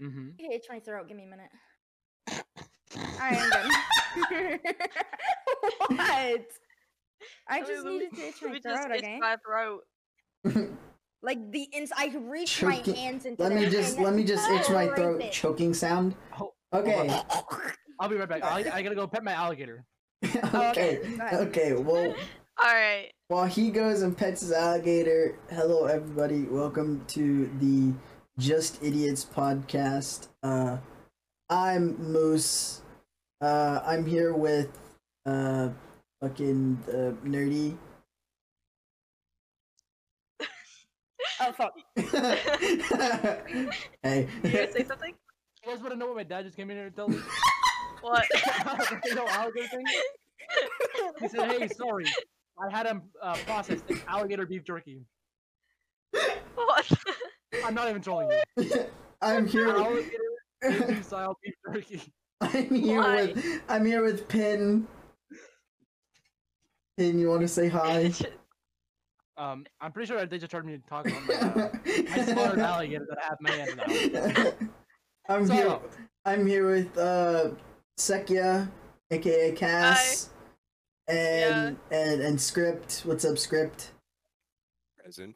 Mm-hmm. Hey, itch my throat. Give me a minute. Alright, I'm good. What? I just needed to itch my throat, okay? my throat. Like the I could reach my hands into Let me just itch my right throat. there. Choking sound. Oh, Okay. I'll be right back. I gotta go pet my alligator. Okay. Go ahead. Okay. Well, Alright. while he goes and pets his alligator, hello everybody. Welcome to the Just Idiots podcast. I'm Moose. I'm here with fucking nerdy. Oh fuck. Hey. You gonna say something? You guys wanna know what my dad just came in here and told me? What? You know, alligator thing? He said, "Hey, sorry, I had him process alligator beef jerky." What? I'm not even trolling you. I'm here. Alligator Asian style beef jerky. I'm here with Pin. Pin, you want to say hi? I'm pretty sure they just heard me talk about my slaughtered alligator that I have my hand now. I'm here with Sekya, aka Cass, and Script. What's up, Script? Present.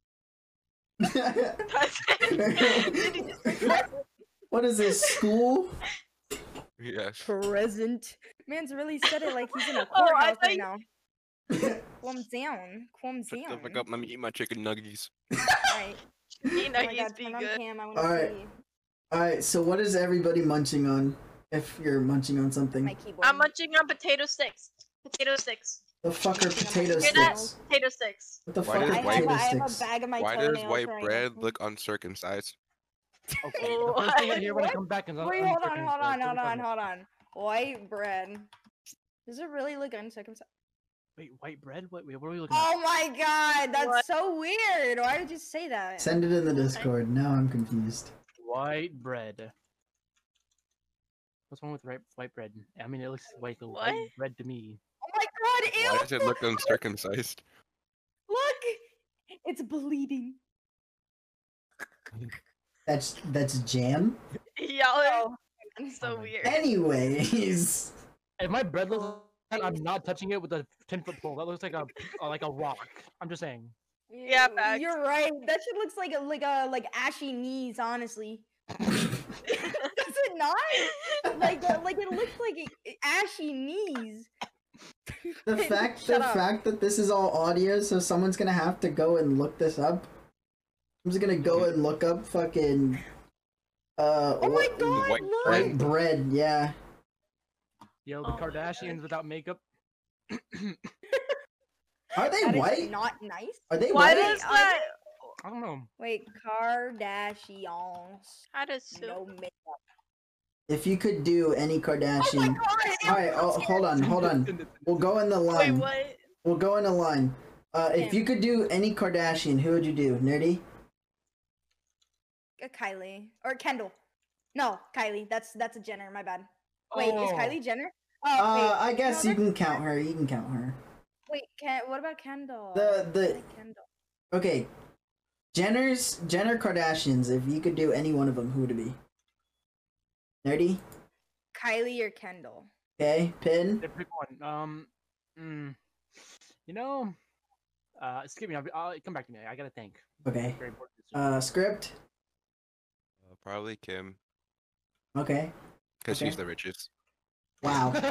What is this, school? Yes. Present. Man's really said it like he's in a Oh, I courthouse thought right you- now. Calm down. Calm Shut the down. fuck up. Let me eat my chicken nuggies. Alright. You know Oh my he's God, be turn on good. cam. I want to Alright. see Alright, so what is everybody munching on? If you're munching on something. my keyboard. I'm munching on potato sticks. Potato sticks. The fuck are potato Hear that? sticks? Potato sticks. What the Why fuck does are I potato have a sticks? bag of my Why does toenails white right bread now. look uncircumcised? Okay. The first thing I hear when I What? come back is Wait, hold on. White bread. Does it really look uncircumcised? Wait, white bread? What are we looking at? Oh my god, that's What? so weird. Why would you say that? Send it in the Discord. Now I'm confused. White bread. What's wrong with white bread? I mean, it looks like a white What? bread to me. Oh my god, ew! Why does it look uncircumcised? Look! It's bleeding. That's jam. Y'all are Oh, so my weird. Anyways. If my bread looks, I'm not touching it with a 10-foot pole. That looks like a rock. I'm just saying. Yeah, facts. You're right. That shit looks like ashy knees, honestly. Does it not? Like it looks like ashy knees. The fact Shut up. that this is all audio, so someone's gonna have to go and look this up. I'm just gonna go and look up fucking Oh my what- god, white look! bread. white bread, yeah. Yo, the Oh my Kardashians without makeup. Are they That is white? not nice. Are they Why white? does that? I don't know. Wait, Kardashians. How does No makeup. If you could do any Oh my Kardashian. god! Alright, hold on. We'll go in the Wait, line. what? We'll go in a line. If Kim. you could do any Kardashian, who would you do? Nerdy? Kylie or Kendall. No, Kylie. That's a Jenner. My bad. Wait, is Oh. Kylie Jenner? Oh, wait. I guess no, you can count her. You can count her. Wait, what about Kendall? The- I like Kendall. Okay. Jenner Kardashians, if you could do any one of them, who would it be? Nerdy? Kylie or Kendall? Okay, Pin? Yeah, pick one. You know, skip me. I'll come back to me. I gotta think. Okay. Very important. Script? Probably Kim, Okay. because Okay. she's the richest. Wow. Doing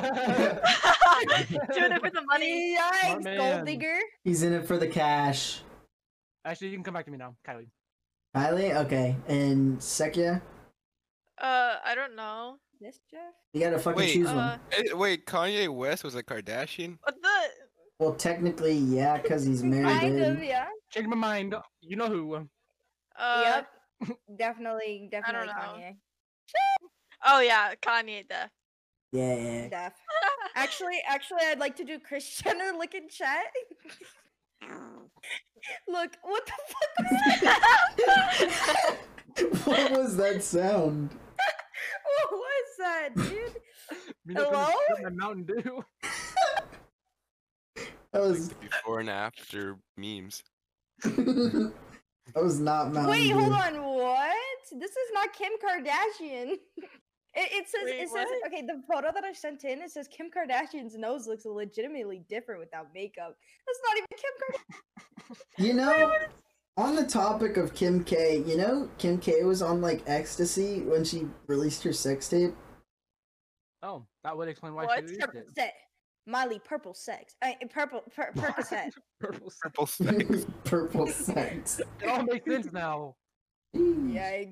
it for the money. Yikes, man. gold digger. He's in it for the cash. Actually, you can come back to me now, Kylie. Kylie? Okay. And Sekya? I don't know. This Jeff? You gotta fucking Wait, choose one. Wait, Kanye West was a Kardashian? What the? Well, technically, yeah, because he's married Kind of, in. yeah. Change my mind. You know who? Yep. Definitely know. Kanye. Oh yeah, Kanye. The. Yeah. Def. Actually, I'd like to do Kris Jenner. Look in chat. Look, what the fuck was that? What was that sound? What was that, dude? Me not gonna Hello? spit my Mountain Dew. That was Like the before and after memes. that was not Mountain Wait, Dew. hold on. What? This is not Kim Kardashian. It says Wait, it says what? okay. The photo that I sent in, it says Kim Kardashian's nose looks legitimately different without makeup. That's not even Kim Kardashian. You know, on the topic of Kim K, you know Kim K was on like ecstasy when she released her sex tape. Oh, that would explain why What? she released it. Percocet. Miley purple sex. Percocet. Purple. Purple sex. Purple sex. It all makes sense now. Yikes.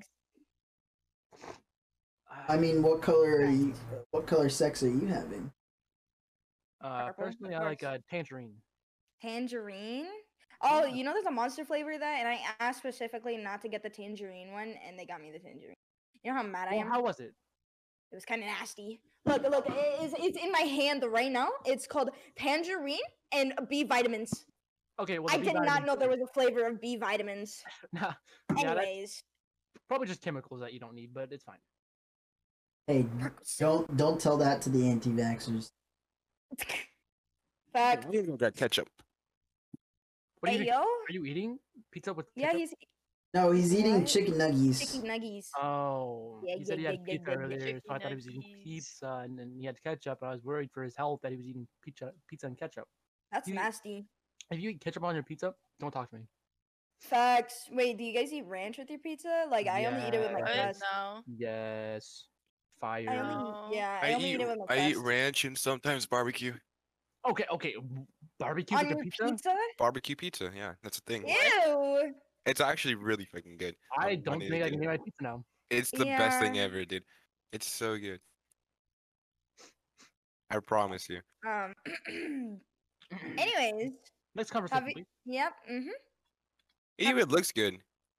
I mean, what color are you? What color sex are you having? Purple, Personally, of I like course. tangerine. Tangerine. Oh, you know there's a Monster flavor of that, and I asked specifically not to get the tangerine one, and they got me the tangerine. You know how mad I Well, am? how was it? It was kind of nasty. Look, it's in my hand right now. It's called tangerine and B vitamins. Okay, well, I the did not B-vitamins know there are- was a flavor of B vitamins. Nah, yeah, that's Anyways, probably just chemicals that you don't need, but it's fine. Hey, don't tell that to the anti-vaxxers. fact. I even got ketchup. What are Hey you, yo, are you eating pizza with yeah, ketchup? he's No, he's eating What? chicken nuggies. chicken nuggies. Oh, Yeah, he said he yeah, had yeah, pizza yeah, yeah. earlier, so I thought he was eating Chicken nuggies. pizza and then he had ketchup. And I was worried for his health that he was eating pizza and ketchup. That's you- nasty. If you eat ketchup on your pizza, don't talk to me. Facts. Wait, do you guys eat ranch with your pizza? Like I only eat it with my Yeah. What? crust. No. Yes, fire. I only No. yeah, I only eat it with my I eat crust. ranch and sometimes barbecue. Okay. Barbecue On with your the pizza? pizza? Barbecue pizza, yeah, that's a thing. Ew. It's actually really fucking good. I I'm don't funny think I again. can eat my pizza now. It's the best thing Yeah. ever, dude. It's so good. I promise you. Anyways, Next have conversation, you? please. Yep. Mhm. It even looks good.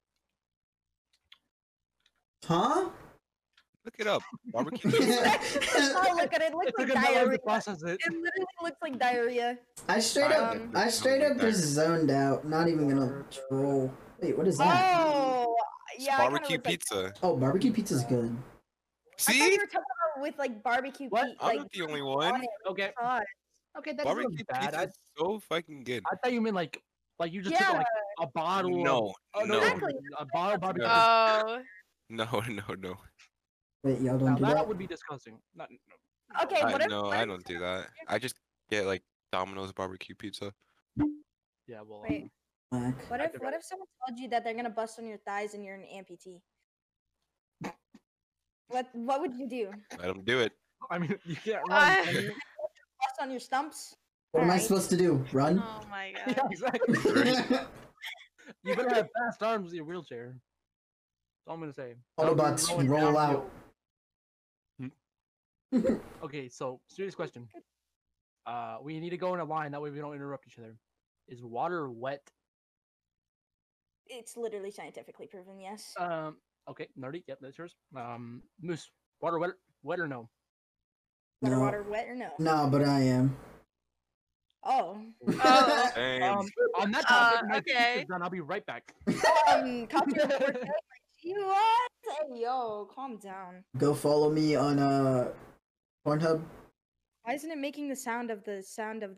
Huh? Look it up. Barbecue pizza. Oh, look at it. It looks It like took him that long diarrhea. to process it. It literally looks like diarrhea. I straight up, Um, I straight up just zoned out. Not even gonna troll. Wait, what is that? Oh, It's yeah. it kinda barbecue looks like- pizza. Oh, barbecue pizza's good. I thought See? you were talking about with like barbecue. What? Like, I'm not the only one. on it. Okay, God. okay, that's Barbecue bad. pizza is so fucking good. I thought you meant like you just Yeah. took like a bottle. No, Of, oh, no, Exactly. a bottle of barbecue. No. Oh. no. Wait, y'all Now don't do that that? would be disgusting. Not, no. Okay, what if? No, what I if don't do that. I just get like Domino's barbecue pizza. Yeah, well. Wait. Whack. What I if could- what if someone told you that they're gonna bust on your thighs and you're an amputee? What would you do? Let them do it. I mean, you can't run. I- can you? Bust on your stumps? What am I Alright. supposed to do? Run? Oh my Yeah, god. exactly. You better have fast arms with your wheelchair. That's all I'm gonna say. Autobots Rolling roll downhill. out. Okay, so serious question. We need to go in a line that way we don't interrupt each other. Is water wet? It's literally scientifically proven, yes. Okay, nerdy. Yep, that's yours. Moose, water wet or no? Water, No. water, wet or no? No, but I am. Oh. Oh. Damn. On that topic, my okay. pizza's done. I'll be right back. Copyright for you what? Hey, yo, calm down. Go follow me on Pornhub. Why isn't it making the sound of the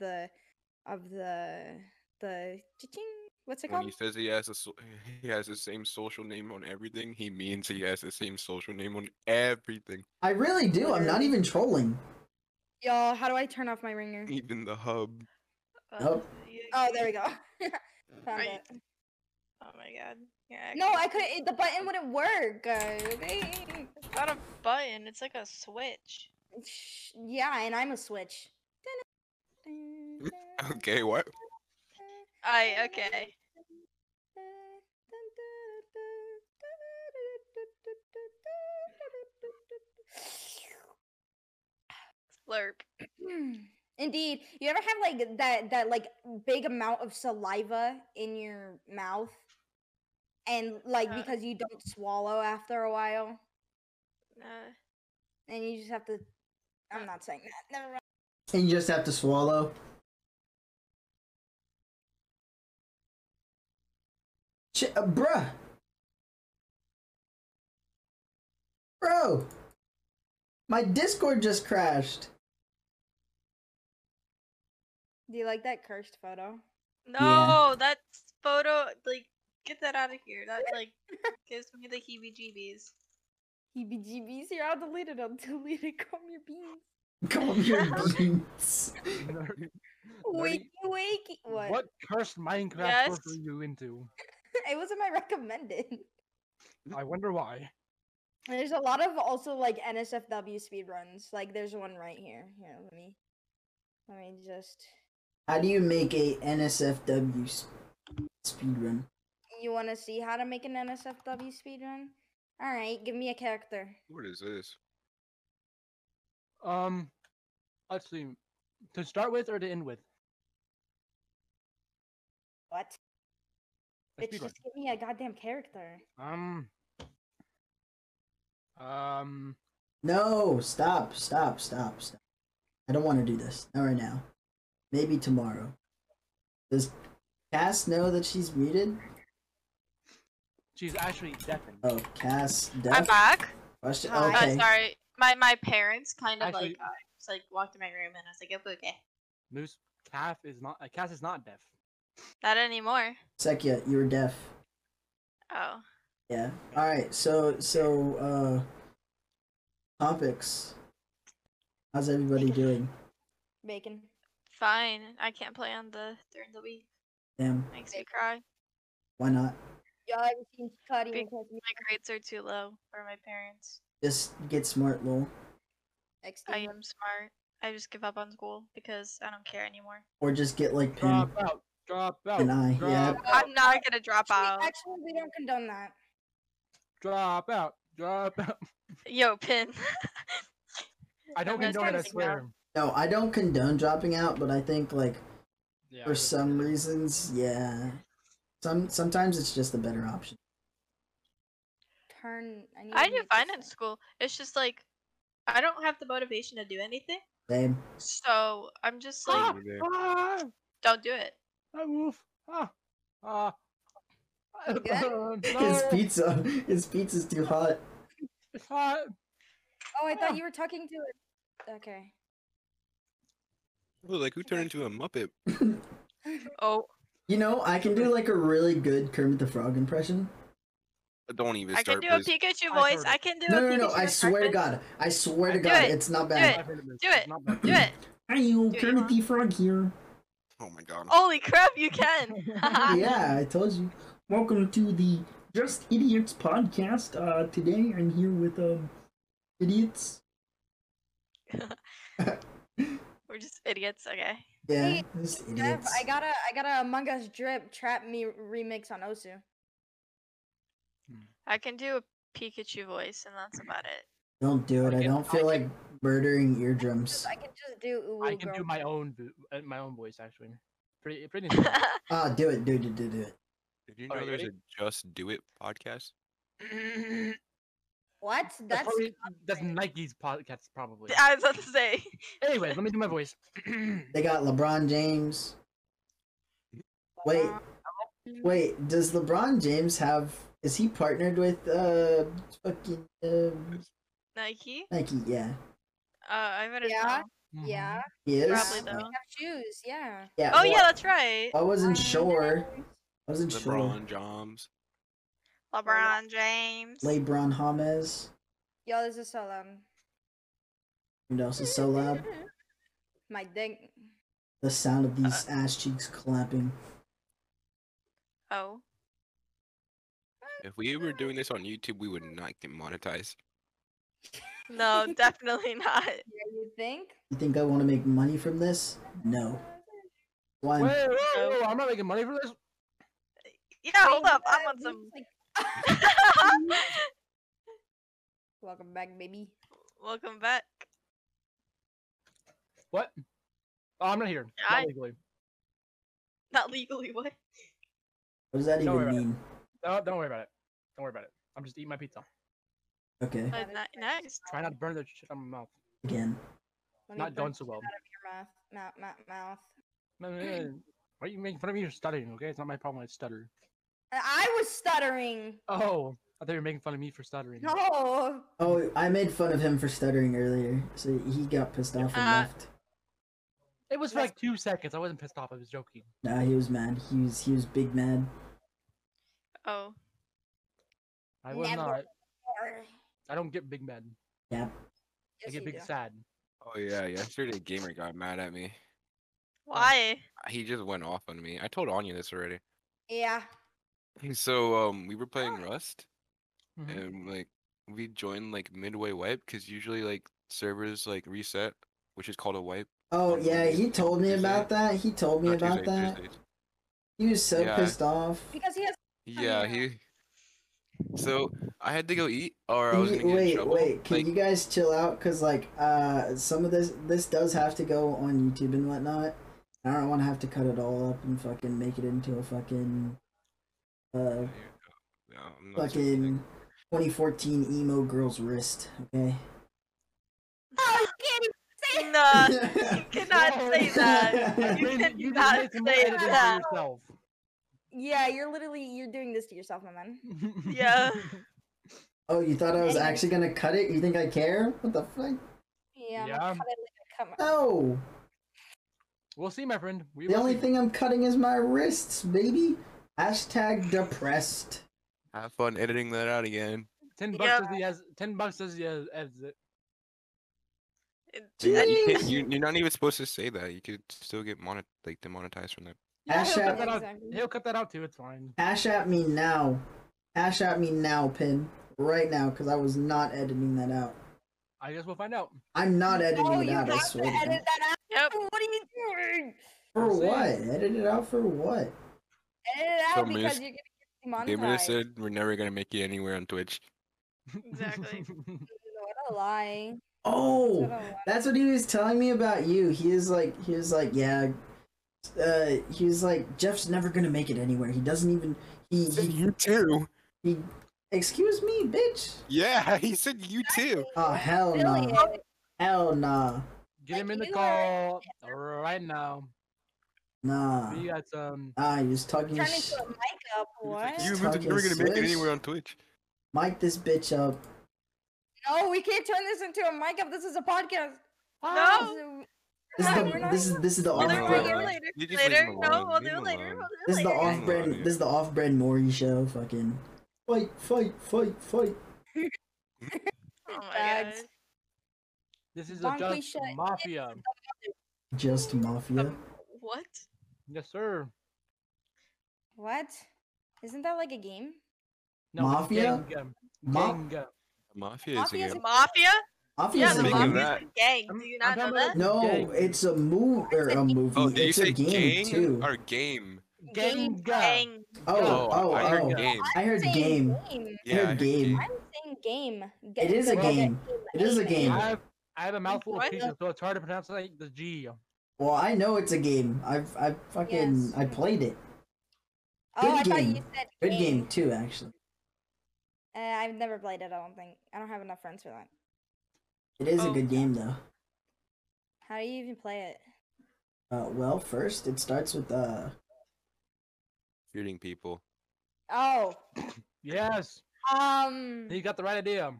cha-ching? What's it When called? he says he has the same social name on everything, he means he has the same social name on everything, I really do. I'm not even trolling. Yo, how do I turn off my ringer? even the hub. Oh. Oh, there we go. Found Are you- it. Oh my god. Yeah. No, I couldn't. The button wouldn't work. It's not a button. It's like a switch. Yeah, and I'm a switch. Okay, what? Okay. Slurp. Indeed. You ever have like that like big amount of saliva in your mouth? And like because you don't swallow after a while? And you just have to I'm not saying that. Never mind. And you just have to swallow. Shit, bruh. Bro. My Discord just crashed. Do you like that cursed photo? No, that photo like Get that out of here. That like gives me the heebie-jeebies. Heebie-jeebies. Here, I'll delete it. I'll delete it. Calm your beans. Calm your beans. Wakey, wakey. What cursed Minecraft Yes? source are you into? It wasn't my recommended. I wonder why. There's a lot of also like NSFW speedruns. Like there's one right here. Here, let me just. How do you make a NSFW speedrun? You want to see how to make an NSFW speedrun? All right, give me a character. What is this? Let's see. To start with or to end with? What? A Bitch, speedrun. just give me a goddamn character. No, stop. I don't want to do this. Not right now. Maybe tomorrow. Does Cass know that she's muted? She's actually deafened. Oh, Cass, deaf? I'm back. Question? Hi. Okay. Sorry. My parents kind of Actually- like just like walked in my room and I was like, okay. Moose Cass is not deaf. Not anymore. Sekia, you were deaf. Oh. Yeah. Alright, so, topics. How's everybody doing? Bacon. Fine. I can't play during the week. Damn, Makes me cry. why not? Y'all ever seen Cuddy Big- and Cosme My grades are too low for my parents. Just get smart, lol. XD? I am smart. I just give up on school because I don't care anymore. Or just get like Pin Drop out. Drop out. and I. Yeah. Drop I'm not gonna drop out. Actually, we don't condone that. Drop out. Drop out. Yo, Pin. I don't I'm not condone it, I dropping swear. No, I don't condone dropping out, but I think like Yeah, for some reasons, yeah. Sometimes it's just a better option. Need I to do make fine this in up. school. It's just like I don't have the motivation to do anything. Same. So I'm just like, Ah, Over there. ah, don't do it. ah, woof. Ah, ah. You good? His pizza's too hot. It's hot. Oh, I thought you were talking to it. Okay. Oh, like who turned into a Muppet? Oh, You know, I can do like a really good Kermit the Frog impression. Don't even I can start, do a please. Pikachu I've voice. heard it. I can do No, a no, Pikachu no, I swear to impression. God. I swear to Do God, it. it's not Do bad. it. I've heard of this. Do It's it. not bad. Do it. Hi, you, Do it, Kermit the Frog here. Oh my god. Holy crap, you can. Yeah, I told you. Welcome to the Just Idiots podcast. Today I'm here with idiots. We're just idiots. Okay. Yeah, Hey, just Jeff, idiots. I got a Among Us drip trap me remix on Osu. I can do a Pikachu voice, and that's about it. Don't do it. I don't feel like murdering eardrums. I can just do ooh, I can girl. do my own voice actually. Pretty simple. Do it. Do it. Did you know Alright, there's ready? a Just Do It podcast? What? That's That's Nike's podcast probably. I was about to say. Anyways, let me do my voice. They got LeBron James. Wait. Does LeBron James have? Is he partnered with fucking Nike? Nike? Yeah, I better Yeah. know. Yeah. he is. Probably They though. have shoes. Yeah. Yeah. Oh well, yeah, that's right. I wasn't sure. I wasn't sure. LeBron James. LeBron James. LeBron James. Yo, this is so loud. What else is so loud? My dick. The sound of these ass cheeks clapping. Oh. If we were doing this on YouTube, we would not get monetized. No, definitely not. Yeah, you think? You think I want to make money from this? No. One. Wait, whoa, I'm not making money for this. Yeah, hold up. I want some. Welcome back, baby. Welcome back. What? Oh, I'm not here. I- Not legally. Not legally, what? What does that Don't worry even about it. mean? Don't worry about it. Don't worry about it. I'm just eating my pizza. Okay. Nice. Try not to burn the shit on my mouth. Again. Let me Not burn going so well. Your mouth. Why are you making fun of me for stuttering? Okay, it's not my problem. I stutter. I was stuttering. Oh, I thought you were making fun of me for stuttering. No. Oh, I made fun of him for stuttering earlier, so he got pissed off and left. It was for like 2 seconds. I wasn't pissed off. I was joking. Nah, he was mad. He was big mad. Oh. I was Never. not. I don't get big mad. Yeah. I Yes, get you big do. sad. Oh yeah, yesterday Gamer got mad at me. Why? He just went off on me. I told Anya this already. Yeah. So we were playing Oh. Rust, Mhm. and like we joined like midway wipe because usually like servers like reset, which is called a wipe. Oh on yeah, he Mondays told and me Tuesday. about that. He told me Or about Tuesday, that. Tuesdays. He was so Yeah. pissed off. Because he has. Yeah, yeah. he. So I had to go eat, or I Can was you, gonna get in wait, trouble. wait. Can Like, you guys chill out? Cause like, some of this does have to go on YouTube and whatnot. I don't want to have to cut it all up and fucking make it into a fucking, yeah, I'm not saying fucking 2014 emo girl's wrist. Okay. Oh, you can't even say it. Nah, you cannot say that. I You made- you just cannot made some more say editing for that. yourself. Yeah, you're doing this to yourself, my man. Yeah. Oh, you thought I was Anyway. actually gonna cut it? You think I care? What the fuck? Yeah. I'm Yeah. gonna cut it like a cut No. We'll see, my friend. We The will only see. thing I'm cutting is my wrists, baby. Hashtag depressed. Have fun editing that out again. $10 Yep. says he has. $10 says he has edits it. You Jeez. can't, you're not even supposed to say that. You could still get demonetized from that. Yeah, he'll Hashtag- cut that out. Exactly. He'll cut that out too. It's fine. Hash at me now. Hash at me now, Pin. Right now, because I was not editing that out. I guess we'll find out. I'm not editing Oh, it you out, I have to swear to edit God. that out. Yep. What are you doing? For We'll see. what? Edit it out for what? Edit it So, out because Miss- you're gonna get Gamer demonetized. said we're never gonna make it anywhere on Twitch. Exactly. What a lie. Oh, What a lie. that's what he was telling me about you. He was like, yeah. He was like, Jeff's never gonna make it anywhere. He doesn't even. You too. He. Excuse me, bitch. Yeah, he said you too. Oh hell no. Affiliate. Hell nah. Get him in the You call right now. Nah. We got some. He was talking Turn sh- into a mic up. What? You Talking never gonna make it swish. anywhere on Twitch. mic this bitch up. No, we can't turn this into a mic up. This is a podcast. No. This is No, the we're not- this is the Leave We'll him do off it alone. brand. later. You just leave Later. him No, alone. we'll Leave do it him later. alone. We'll do This it is the later. off brand. Yeah. This is the off brand Maury show. Fucking fight. Oh my Bags. god. This is a Bonk, we just should- mafia. Just mafia. What? Yes, sir. What? Isn't that like a game? No, Mafia? Ma- Gang. Mafia is Mafia is again. Mafia? Mafia Yeah, is the a Speaking of game. Mafia's that- a gang. I'm- Do you I'm not know talking that? about- No, Gang. it's a movie or a movie. Oh, did you it's a say game gang too. or game? Gang. Gang. I heard game. I heard Saying game. game. Yeah, heard I heard game. I'm saying game. It is a Well, game. It is a game. I have a mouthful of What? pizza, so it's hard to pronounce like the G. Well, I know it's a game. I've fucking Yes. I played it. Oh, I Good thought game. you said Good game too, actually. I've never played it. I don't think. I don't have enough friends for that. It is a Oh. good game though. How do you even play it? Well, first it starts with Shooting people. Oh, Yes, he got the right idea.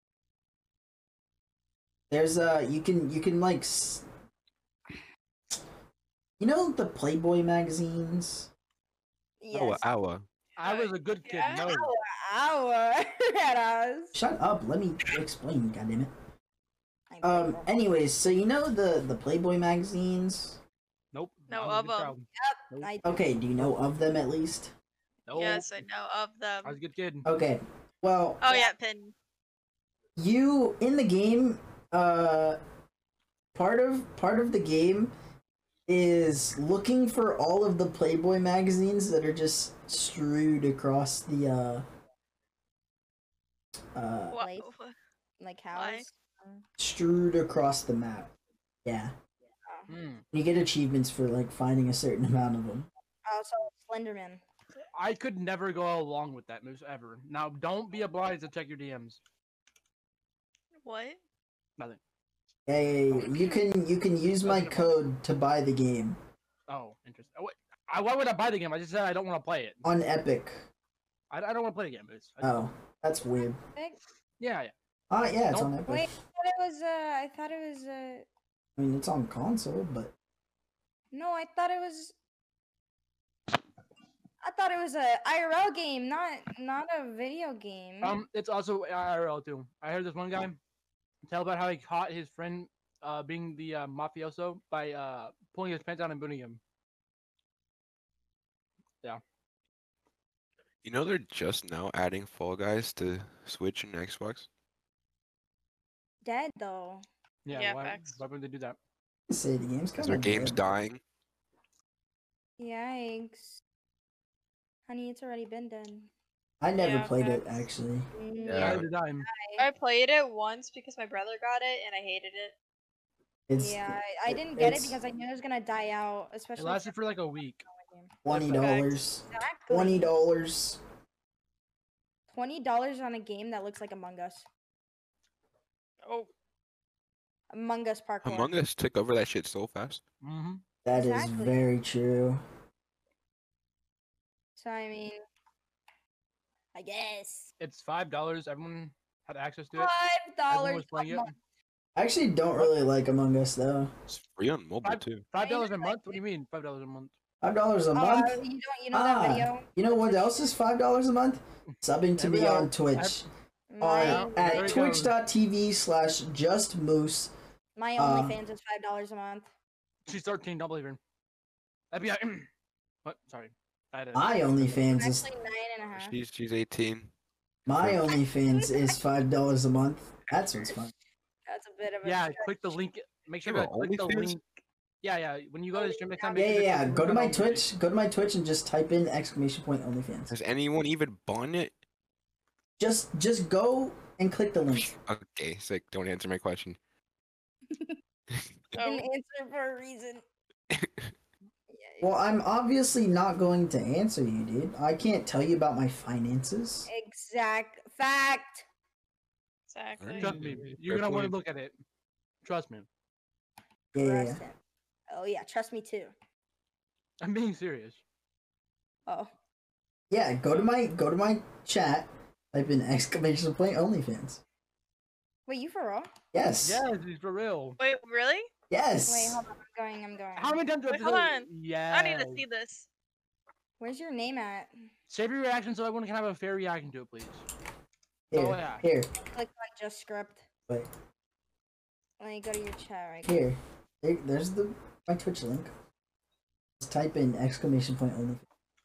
there's you can like you know the Playboy magazines. yes. Owa. I was a good kid. Yeah. No, Hour at us. Shut up, let me explain, goddammit. I play more. Anyways, so you know the Playboy magazines? nope. No, I was a good of 'em. child. Nope. I Okay, do you know of them at least? Nope. Yes, I know of them. I was a good kid. Okay. Well, Oh yeah, Pin. you in the game part of the game is looking for all of the Playboy magazines that are just strewed across the What? Place. like Why? house. strewed across the map. Yeah. Hmm. You get achievements for like finding a certain amount of them. Oh, so Slenderman. I could never go along with that moose ever. Now, don't be obliged to check your DMs. What? Nothing. Hey, you can use my code to buy the game Oh, interesting. Oh, wait. Why would I buy the game? I just said I don't want to play it. on Epic. I don't want to play the game. Oh, that's weird. Yeah, yeah. Yeah, it's on Epic. Wait, I thought it was. I mean, it's on console, but No, I thought it was. I thought it was a IRL game, not a video game. It's also IRL too. I heard this one guy tell about how he caught his friend being the mafioso by pulling his pants down and booting him. You know they're just now adding Fall Guys to Switch and Xbox. Dead though. Yeah, why, facts. why would they do that? Say the game's Is kind their of game's dying? Yikes. Honey, it's already been done. I never Yeah, played it facts. actually. Yeah. At the time. I played it once because my brother got it and I hated it. It's Yeah, I didn't get it it's because I knew it was gonna die out, It especially lasted for like a week. $20. Exactly. $20. $20 on a game that looks like Among Us. Oh, Among Us parkour. Among Us took over that shit so fast. Mm-hmm. That is Exactly. very true. So I mean, I guess It's $5. Everyone had access to it. $5 Everyone was playing a it. month. I actually don't really like Among Us though. It's free on mobile too. $5 a month? What do you mean $5 a month? $5 a month. You know that video? You know what else is $5 a month? Subbing to There we me go. on Twitch. My, On there at we go. twitch.tv/justmoose. my um, OnlyFans is $5 a month. She's 13, don't believe her. FBI. What? Sorry. I had a- My OnlyFans is Actually, 9.5. She's 18. my OnlyFans is $5 a month. That's what's fun. That's a bit of a Yeah, stretch. click the link. Make sure You to have click the OnlyFans? link. Yeah. When you go to the stream next time, Yeah, make sure yeah, to yeah. click Go the to my link on Twitch. Go to my Twitch and just type in ! Has anyone even bought it? Just go and click the link. Okay, sick. Don't answer my question. An answer for a reason. Yeah, Well, I'm obviously not going to answer you, dude. I can't tell you about my finances. exact fact. exactly. Trust me, you're gonna want to look at it. Trust me. Yeah, yeah, Trust him. Oh yeah, trust me too. I'm being serious. Oh, yeah. Go to my chat. Type in ! OnlyFans. wait, you for real? Yes. Yes, it's for real. Wait, really? Yes. Wait, hold on. I'm going. How many times do I have Wait, to hold say- on. Yeah. I need to see this. Where's your name at? Save your reaction so everyone can have a fair reaction to it, please. Here. Oh, yeah. Here. Click on just script. Wait. Let me go to your chat right quick. Here. There's my Twitch link. Just type in ! OnlyFans.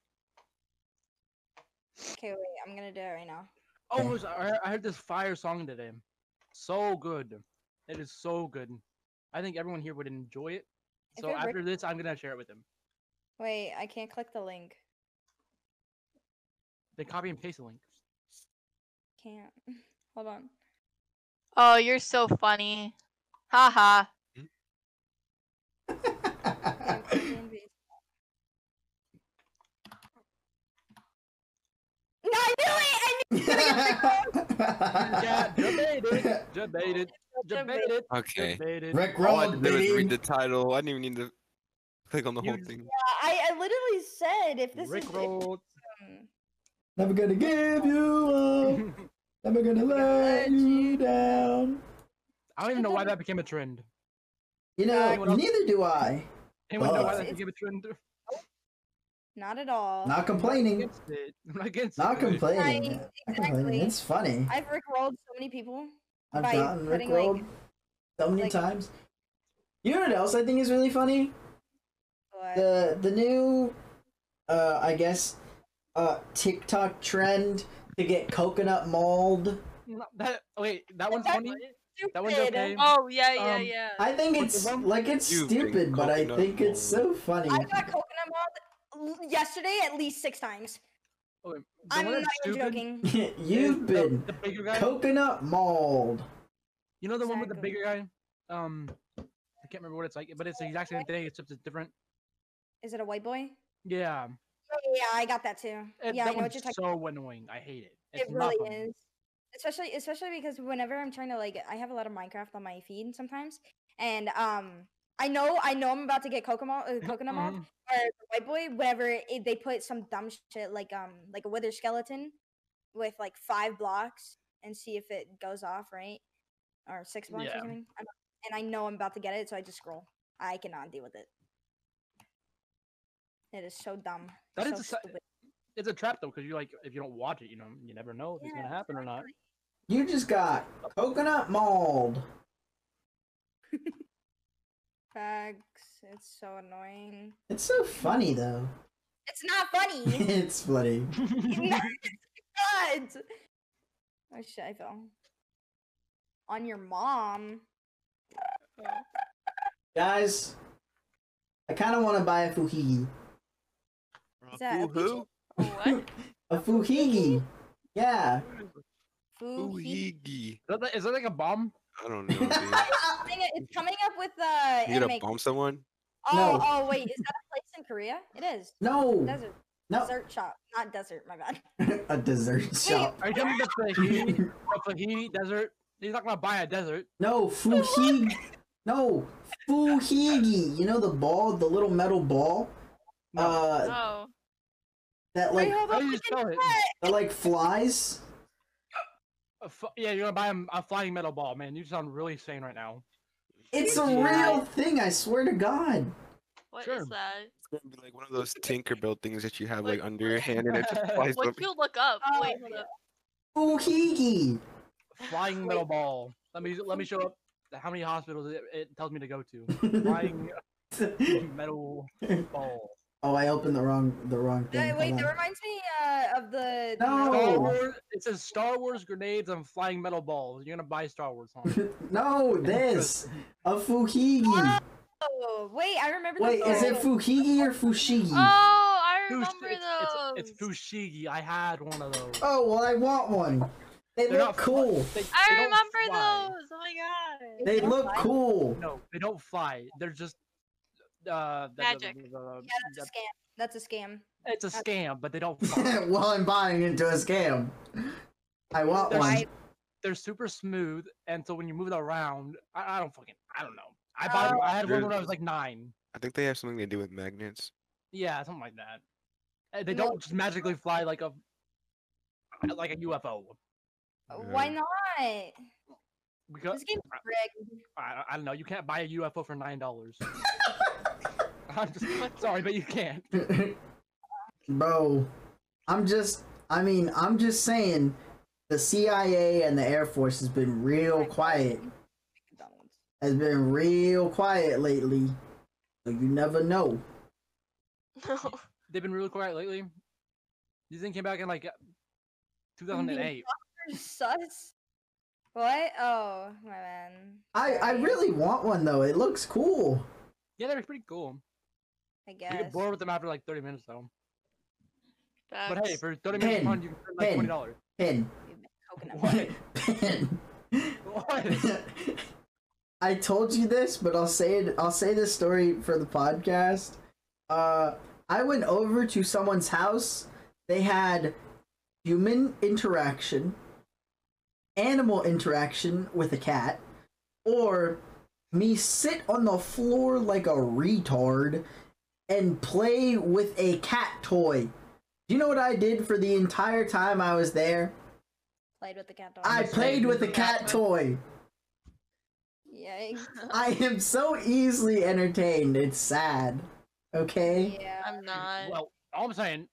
Okay, wait. I'm gonna do it right now. Oh, Okay. I heard this fire song today. So good. It is so good. I think everyone here would enjoy it. If So it after this, I'm gonna share it with them. Wait, I can't click the link. Then copy and paste the link. Can't. Hold on. Oh, you're so funny. Haha. Can't copy and paste. No, I knew it! I knew Yeah, debated. Debated. Debated. Okay. Debated. Rick All I Roll, had to do was baby. read the title. I didn't even need to click on the whole You- thing. I literally said if this Rick is rolled. Never gonna give you up. Never gonna let you down. I don't even know why that became a trend. You know, Anyone else? neither do I. Anyone know why But- that became a trend? not at all. Not complaining. Against it. I'm not against Not it. complaining. Right, Not complaining. exactly. It's funny. I've rickrolled so many people. I've by gotten putting, rickrolled so many like- times. You know what else I think is really funny? But The new I guess TikTok trend to get coconut mauled. Wait, that one's funny. That one's stupid. okay. Oh, yeah, yeah, Um, yeah. I think But it's the one- like it's You've been stupid, but I coconut think it's so funny. I got coconut mauled yesterday at least 6 times. Oh, wait, the I'm one not that's even stupid joking. You've is been the bigger guy. coconut mauled. You know the one with the Exactly. bigger guy? I can't remember what it's like, but it's the exact same thing except it's different. Is it a white boy? Yeah. Oh, yeah, I got that too. Yeah, I That know what one's you're talking. so annoying. I hate it. It's It not really funny. is. Especially because whenever I'm trying to I have a lot of Minecraft on my feed sometimes, and I know I'm about to get coconut mauled Mhm. or the white boy whenever they put some dumb shit like a wither skeleton with like 5 blocks and see if it goes off, right? Or 6 blocks Yeah. or something. And I know I'm about to get it, so I just scroll. I cannot deal with it. It is so dumb. That so is a si- stupid. it's a trap though, because you like if you don't watch it, you never know if it's gonna happen or not. You just got coconut mauled. Facts. It's so annoying. It's so funny though. It's not funny. It's funny. God. Oh shit! I fell. On your mom. Guys, I kind of want to buy a fuhigi. Is that a Who? What? A fuhigi. Yeah. Oohigi. Is that like a bomb? I don't know, dude. It's coming up with You gonna anime. bomb someone? Oh, No. oh wait, is that a place in Korea? It is. No. Desert. No. Desert shop, not desert. My bad. A dessert shop. Are you telling me the Fahini desert? He's not gonna buy a desert. No, fuhigi. No, fuhigi. You know the ball, the little metal ball? No. Oh. That Wait, like hold How on, do you we spell can it? check. that like flies. Yeah, you're gonna buy a flying metal ball, man. You sound really sane right now. It's a Yeah. real thing, I swear to God. What is Sure. that? It's gonna be like one of those Tinkerbell things that you have like What- under your hand and it just flies What up. you look up? Oh, Wait, hold up. Fuhigi. Flying metal ball. Let me show up how many hospitals it tells me to go to. Flying metal ball. Oh, I opened the wrong thing. Wait, Hold that on. reminds me of the. No. Star Wars. It says Star Wars grenades and flying metal balls. You're gonna buy Star Wars, huh? No, this a fuhigi. Oh, wait, I remember. Wait, the is it photo. fuhigi or fushigi? Oh, I Fush- remember those. it's Fushigi. I had one of those. Oh well, I want one. They They're look not cool. They I don't remember fly. those. Oh my god. They don't look fly? cool. No, they don't fly. They're just Magic. That's a scam. That's a scam. It's a scam, but they don't fly. Well, I'm buying into a scam. I want They're, one. s- they're super smooth, and so when you move it around, I don't know. I had one when I was like 9. I think they have something to do with magnets. Yeah, something like that. They No. don't just magically fly like a UFO. Why not? Because This game's rigged. I don't know. You can't buy a UFO for $9. I'm just sorry, but you can't. Bro, I'm just saying the CIA and the Air Force has been real quiet. McDonald's. Has been real quiet lately. So you never know. They've been really quiet lately. These things came back in like 2008. Sus. What? Oh, my man. I Sorry. really want one though. It looks cool. Yeah, they're pretty cool. I You guess. get bored with them after like 30 minutes though. But hey, Facts. for 30 minutes Pen. of fun, you can spend like $20. Pin. Coconut. Pin. What? I told you this, but I'll say this story for the podcast. I went over to someone's house. They had human interaction, animal interaction with a cat, or me sit on the floor like a retard and play with a cat toy. Do you know what I did for the entire time I was there? Played with the cat dog. I played with a cat toy. Yikes. I am so easily entertained. It's sad. Okay? Yeah. I'm not. Well, all I'm saying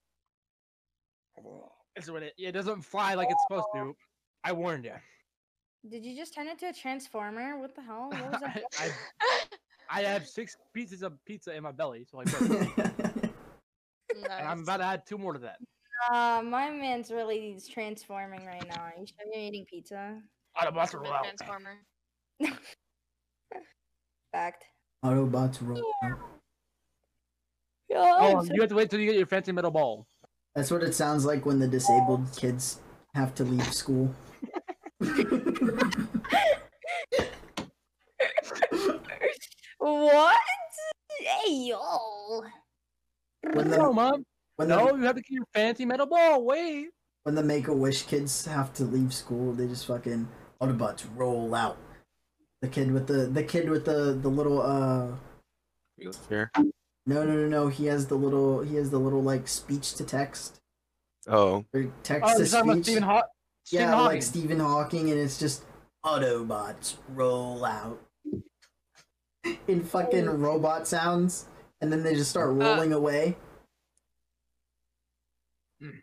is when it doesn't fly like it's supposed to. I warned you. Did you just turn into a transformer? What the hell? What was that? I have 6 pieces of pizza in my belly, so I burped. And I'm about to add 2 more to that. My man's really transforming right now. Are you sure you're eating pizza? Autobots are Ultimate out. Transformer. Fact. Autobots roll. Oh, you have to wait till you get your fancy metal ball. That's what it sounds like when the disabled kids have to leave school. What? Hey yo. When No, the mom. when No, the you have to get your fancy metal ball. Wait. when the Make-A-Wish kids have to leave school, they just fucking Autobots roll out. The kid with the little Wheelchair. no, he has the little like speech to text Oh. or text Oh, to you're talking about speech. Stephen Hawking. Yeah, like Stephen Hawking, and it's just Autobots roll out in fucking robot sounds, and then they just start rolling away. Mm.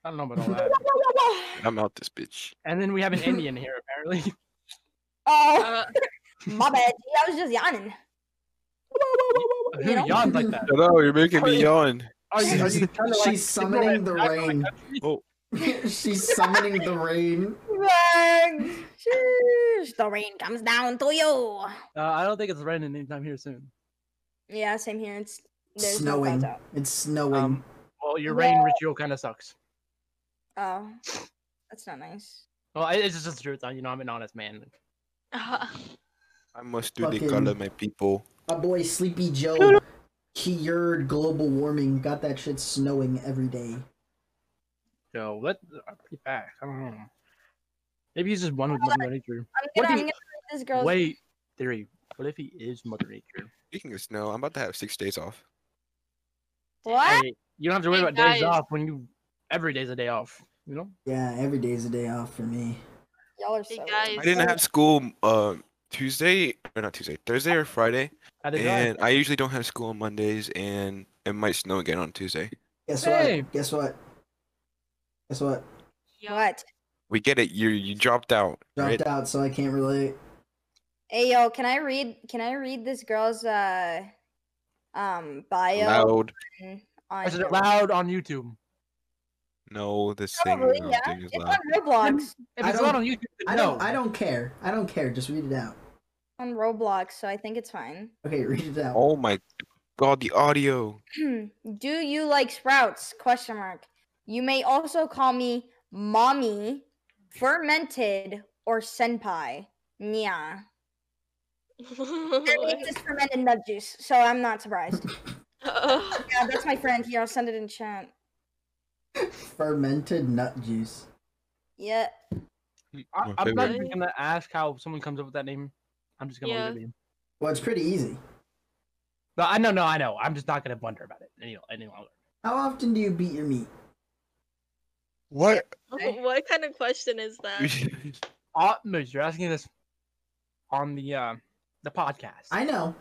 I don't know about all that. I'm out this bitch. And then we have an Indian here apparently. Oh, Uh, my bad. I was just yawning. Who You know? yawned like that? Shut up, you're making me yawn. Are you She's trying to like summoning the back on rain. country? Oh, She's summoning the rain. Thanks. Sheesh, the rain comes down to you. I don't think it's raining anytime here soon. Yeah, same here. There's no clouds Snowing. out. It's snowing. Well, your rain ritual kind of sucks. Oh, that's not nice. Well, it's just the truth. You know, I'm an honest man. I must do the Fucking- color, my people. My boy Sleepy Joe, he heard global warming. Got that shit snowing every day. So let pretty back. I don't know. Maybe he's just one with Mother Nature. I'm What gonna do you- read this girl's. Wait, theory. What if he is Mother Nature? Speaking of snow, I'm about to have 6 days off. What? Hey, you don't have to worry Hey, about days guys. off when you every day's a day off. You know? Yeah, every day's a day off for me. Y'all are Hey, so. guys. I didn't have school Tuesday, or not Tuesday, Thursday or Friday, How did and I usually don't have school on Mondays, and it might snow again on Tuesday. Guess Hey. what? Guess what? Guess what? What? We get it. You dropped out, right? Dropped out, so I can't relate. Hey yo, can I read this girl's bio? Loud. I said the- it loud on YouTube. No, the Probably, thing, yeah. thing is It's loud. on Roblox. If I it's don't- loud on YouTube, then no. I don't care. I don't care. Just read it out. On Roblox, so I think it's fine. Okay, read it out. Oh my god, the audio. Do you like sprouts? Question mark. You may also call me mommy, fermented, or senpai. Yeah. Her name is fermented nut juice, so I'm not surprised. Yeah, that's my friend here. I'll send it in chat. Fermented nut juice. Yeah. My I'm not favorite. even gonna ask how someone comes up with that name. I'm just gonna Yeah. leave it in. Well, it's pretty easy. But I know. I'm just not gonna wonder about it any longer. How often do you beat your meat? What? What kind of question is that? Moose, you're asking this on the podcast. I know.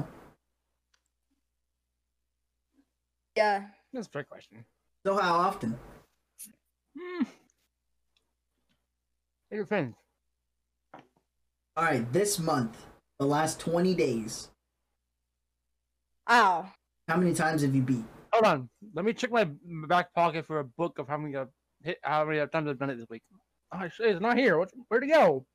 Yeah. That's a fair question. So how often? Hey, your friends. All right, this month, the last 20 days. Ow. How many times have you beat? Hold on. Let me check my back pocket for a book of how many times I've done it this week. Oh shit, it's not here. Where'd it go?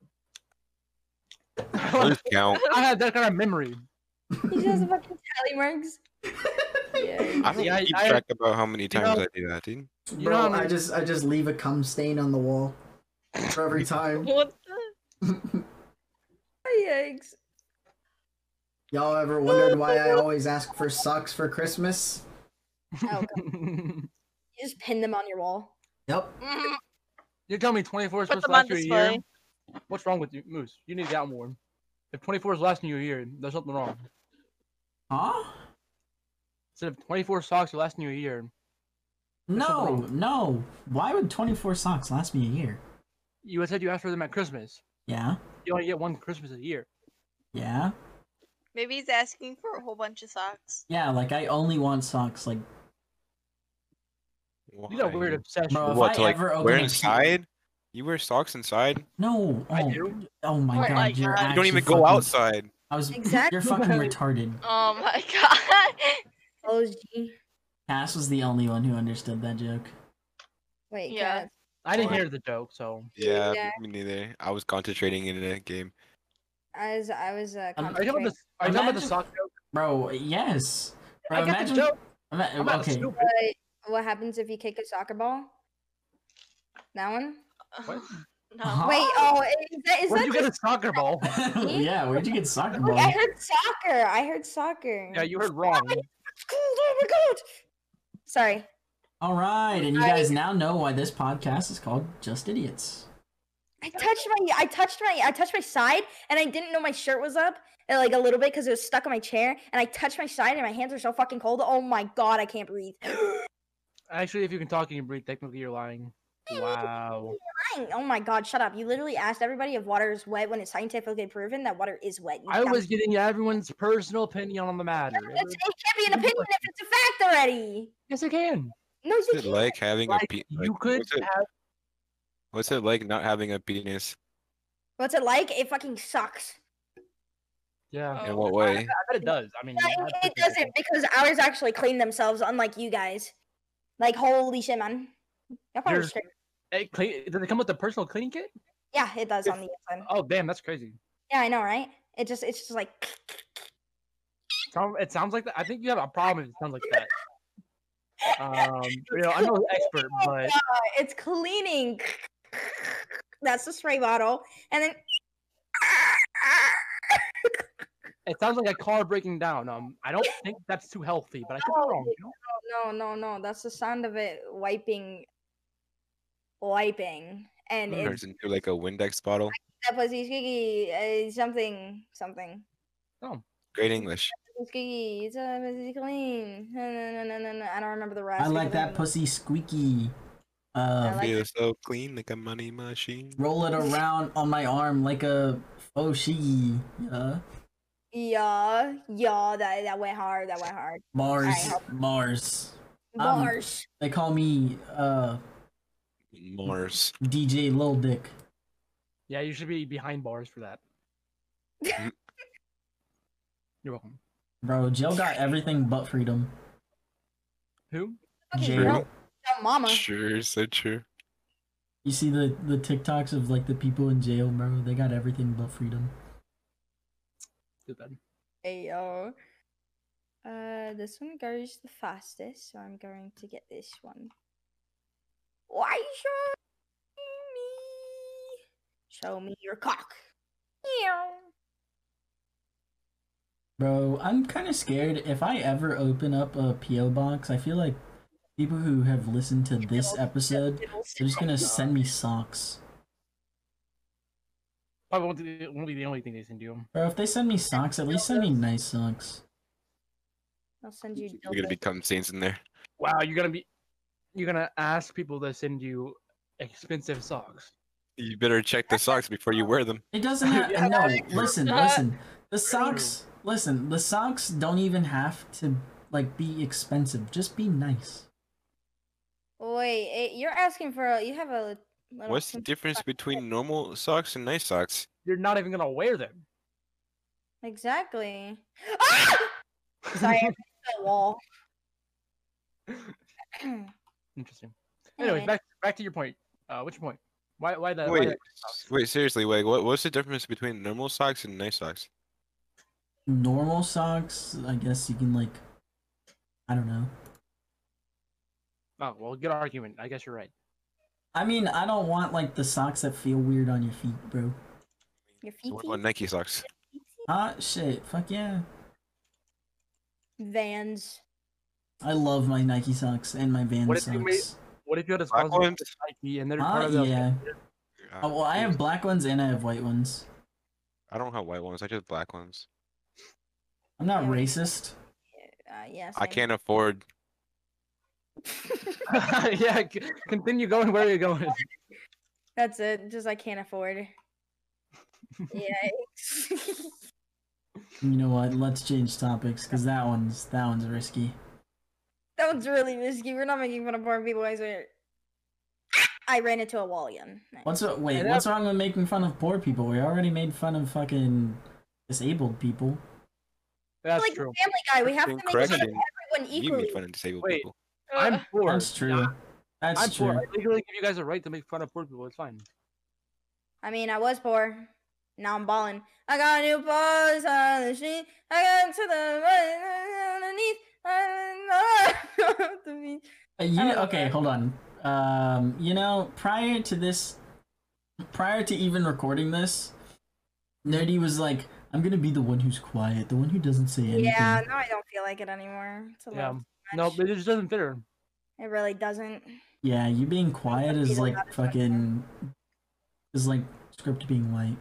Lose count. I had that kind of memory. He just fucking tally marks. Yeah. I don't See, keep I- track about how many times know- I do that, dude. You Bro, know how I many- just leave a cum stain on the wall for every time. What the? Yikes. Y'all ever wondered why I always ask for socks for Christmas? Oh, God. You just pin them on your wall. Yep. You're telling me 24 is Put supposed to them on last you a year? display. What's wrong with you, Moose? You need to get out more. If 24 is lasting you a year, there's something wrong. Huh? Instead of 24 socks are lasting you a year, No, something no. Why would 24 socks last me a year? you had said you asked for them at Christmas. Yeah, You only get one Christmas a year. yeah, Maybe he's asking for a whole bunch of socks. yeah. Like I only want socks. Like, You got a Why? weird obsession. Bro, if What, I to like ever open wear a inside? You wear socks inside? no. I Oh, do. oh my Oh god, my you're God. You don't even actually go fucking- outside. I was Exactly. You're fucking retarded. Oh my god. Oh, G. Cass was the only one who understood that joke. Wait, Yeah. Kat. I didn't What? hear the joke, so. Yeah, Yeah. me neither. I was concentrating in the game. I was Are you talking about concentrating. the, are you talking about the Imagine- sock joke? Bro, yes. Bro, I get imagine. the joke. ima- I'm not okay, stupid. What happens if you kick a soccer ball? That one? What? No. Huh? Wait, oh, is Where'd that you get a just... soccer ball? yeah, where'd you get soccer ball? Wait, I heard soccer. I heard soccer. Yeah, you heard wrong. Oh my god. Sorry. All right, and you guys now know why this podcast is called Just Idiots. I touched my side, and I didn't know my shirt was up, like a little bit, because it was stuck on my chair. And I touched my side, and my hands are so fucking cold. Oh my god, I can't breathe. Actually, if you can talk and you breathe, technically you're lying. Wow. Oh my god, shut up! You literally asked everybody if water is wet when it's scientifically proven that water is wet. You I dumb- was getting everyone's personal opinion on the matter. It can't be an opinion if it's a fact already. Yes, it can. No, you What's it can't. like having a Like, penis? you could have. What's it like not having a penis? What's it like? It fucking sucks. Yeah. In Oh. what I way? bet it does. I mean, Yeah, you have it pussy doesn't people. because ours actually clean themselves, unlike you guys. Like holy shit, man. You're probably Yours- straight. Does it come with a personal cleaning kit? Yeah, it does If- on the inside. Oh, damn, that's crazy. Yeah, I know, right? It's just like It sounds like that. I think you have a problem if it sounds like that. I'm no expert, but it's cleaning. That's the spray bottle, and then it sounds like a car breaking down. I don't think that's too healthy, but I could be wrong. You know? no. That's the sound of it wiping, and it's Turns into like a Windex bottle. that pussy's squeaky. Something. Great English. Squeaky. It's pussy's clean. No. I don't remember the rest. I like because that pussy squeaky. like- Feel so clean like a money machine. Roll it around on my arm like a foshi. Yeah, that went hard. Mars. Bars. They call me Mars. DJ Lil Dick. Yeah, you should be behind bars for that. You're welcome. Bro, jail got everything but freedom. Who? Okay, Jail. no, mama. Sure, so true. You see the TikToks of like the people in jail, bro? They got everything but freedom. Too bad. Hey yo. This one goes the fastest, so I'm going to get this one. Why show me your cock? Meow. Bro, I'm kind of scared. If I ever open up a PO box, I feel like people who have listened to this episode, they're just gonna send me socks. Probably won't be the only thing they send you. Bro, if they send me socks, at least send me nice socks. I'll send you. We're gonna become saints in there. Wow, you're gonna ask people to send you expensive socks. You better check the socks before you wear them. It doesn't have Yeah, no. that's Listen. The socks. Listen, the socks don't even have to like be expensive. Just be nice. Wait, you're asking for you have a little. What's the difference between normal socks and nice socks? You're not even gonna wear them. Exactly. Ah! Sorry, I hit the wall. Interesting. Anyways, Anyway. back to your point. What's your point? Why the? Wait, seriously, what's the difference between normal socks and nice socks? Normal socks, I guess you can like. I don't know. Oh well, good argument. I guess you're right. I mean, I don't want like the socks that feel weird on your feet, bro. Your So what feet. about Nike socks? Ah, shit. Fuck yeah. Vans. I love my Nike socks and my Vans What if you socks. What if you had a Black sponsor ones? with Nike and they're part of the? Yeah. Oh, well, I have black ones and I have white ones. I don't have white ones. I just black ones. I'm not Yeah. racist. Yes. I can't afford. Yeah, continue going where you're going. That's it. Just I can't afford. Yeah. You know what? Let's change topics because that one's risky. That one's really risky. We're not making fun of poor people. I swear. I ran into a wall again. Nice. What's wrong with making fun of poor people? We already made fun of fucking disabled people. That's Like true. Family Guy, we have to make fun of Correction. everyone You equally. made fun of disabled Wait. people. I'm poor. That's true. Yeah, That's I'm true. poor. I legally give you guys a right to make fun of poor people. It's fine. I mean, I was poor. Now I'm balling. I got new balls on the street. I got to the underneath. Okay, hold on. Prior to even recording this, Nerdy was like, "I'm gonna be the one who's quiet, the one who doesn't say anything." Yeah, now I don't feel like it anymore. It's a Yeah. little too No, much. but it just doesn't fit her. It really doesn't. Yeah, you being quiet Be is the like loudest fucking is like script being white.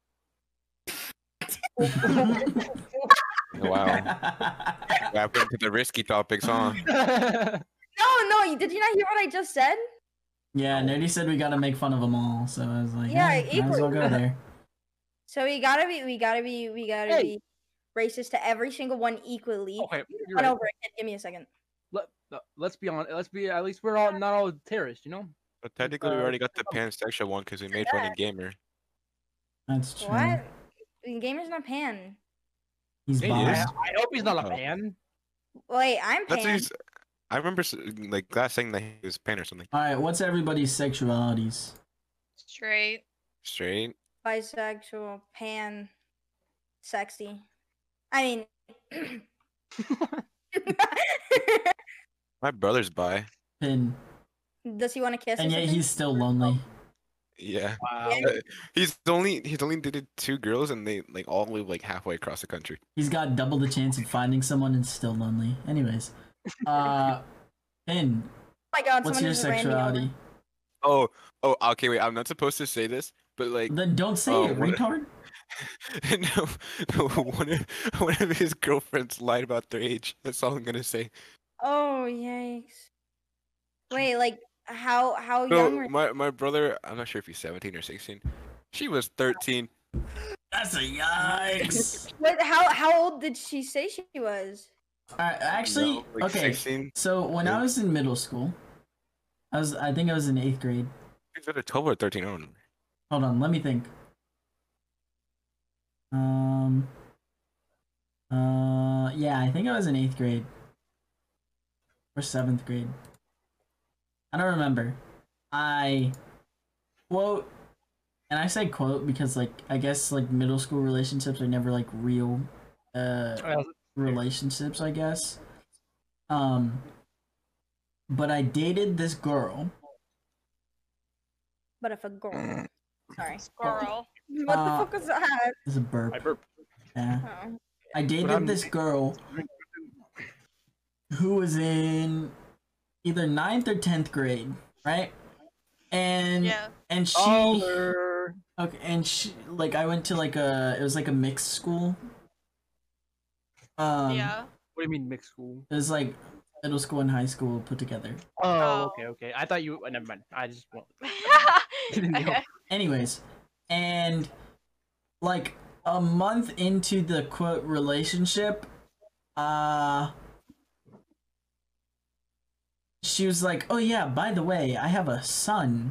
Wow. What happened to the risky topics, huh? No, did you not hear what I just said? Yeah, Nerdy said we gotta make fun of them all, so I was like, Yeah, might as well go there. So we gotta be racist to every single one equally. Okay, you're Run right. over it. Give me a second. let's be honest. Let's be at least we're all not all terrorists, you know. But technically, we already got the pansexual one because we made fun of gamer. That's true. What? Gamer's not pan. He's He bi. is. I hope he's not a Oh. pan. Wait, I'm That's what pan. he's. I remember like Glass saying that he was pan or something. All right, what's everybody's sexualities? Straight. Straight. Bisexual, pan, sexy. I mean, My brother's bi. Pin. does he want to kiss? And or yet something? he's still lonely. Yeah. Wow. Yeah. He's only dated 2 girls and they like all live like halfway across the country. He's got double the chance of finding someone and still lonely. Anyways, Pin, Oh my god, what's someone your just ran me over. sexuality? Oh, okay, wait. I'm not supposed to say this, but like Then don't say it, what- retard. no, one of his girlfriends lied about their age. That's all I'm gonna say. Oh yikes! Wait, like how young No, were my brother. I'm not sure if he's 17 or 16. She was 13. That's a yikes. What? How old did she say she was? Alright, actually, No, like okay. 16. So when I was in middle school, I think I was in 8th grade. He's either 12 or 13. I don't know. Hold on, let me think. Yeah, I think I was in 8th grade. Or 7th grade. I don't remember. I quote, and I say quote because like I guess like middle school relationships are never like real relationships, I guess. But I dated this girl. But if a girl. Sorry. Girl. What the fuck was that? This is a burp. I burp. Yeah. Oh. I dated I'm- this girl who was in either 9th or 10th grade, right? And Yeah. and she Older. okay, and she like I went to like it was like a mixed school. Yeah. What do you mean mixed school? It was like middle school and high school put together. Oh, Oh. okay. I thought you. Never mind. I just. Didn't know. Okay. Anyways, and like a month into the quote relationship, she was like, "Oh yeah, by the way, I have a son."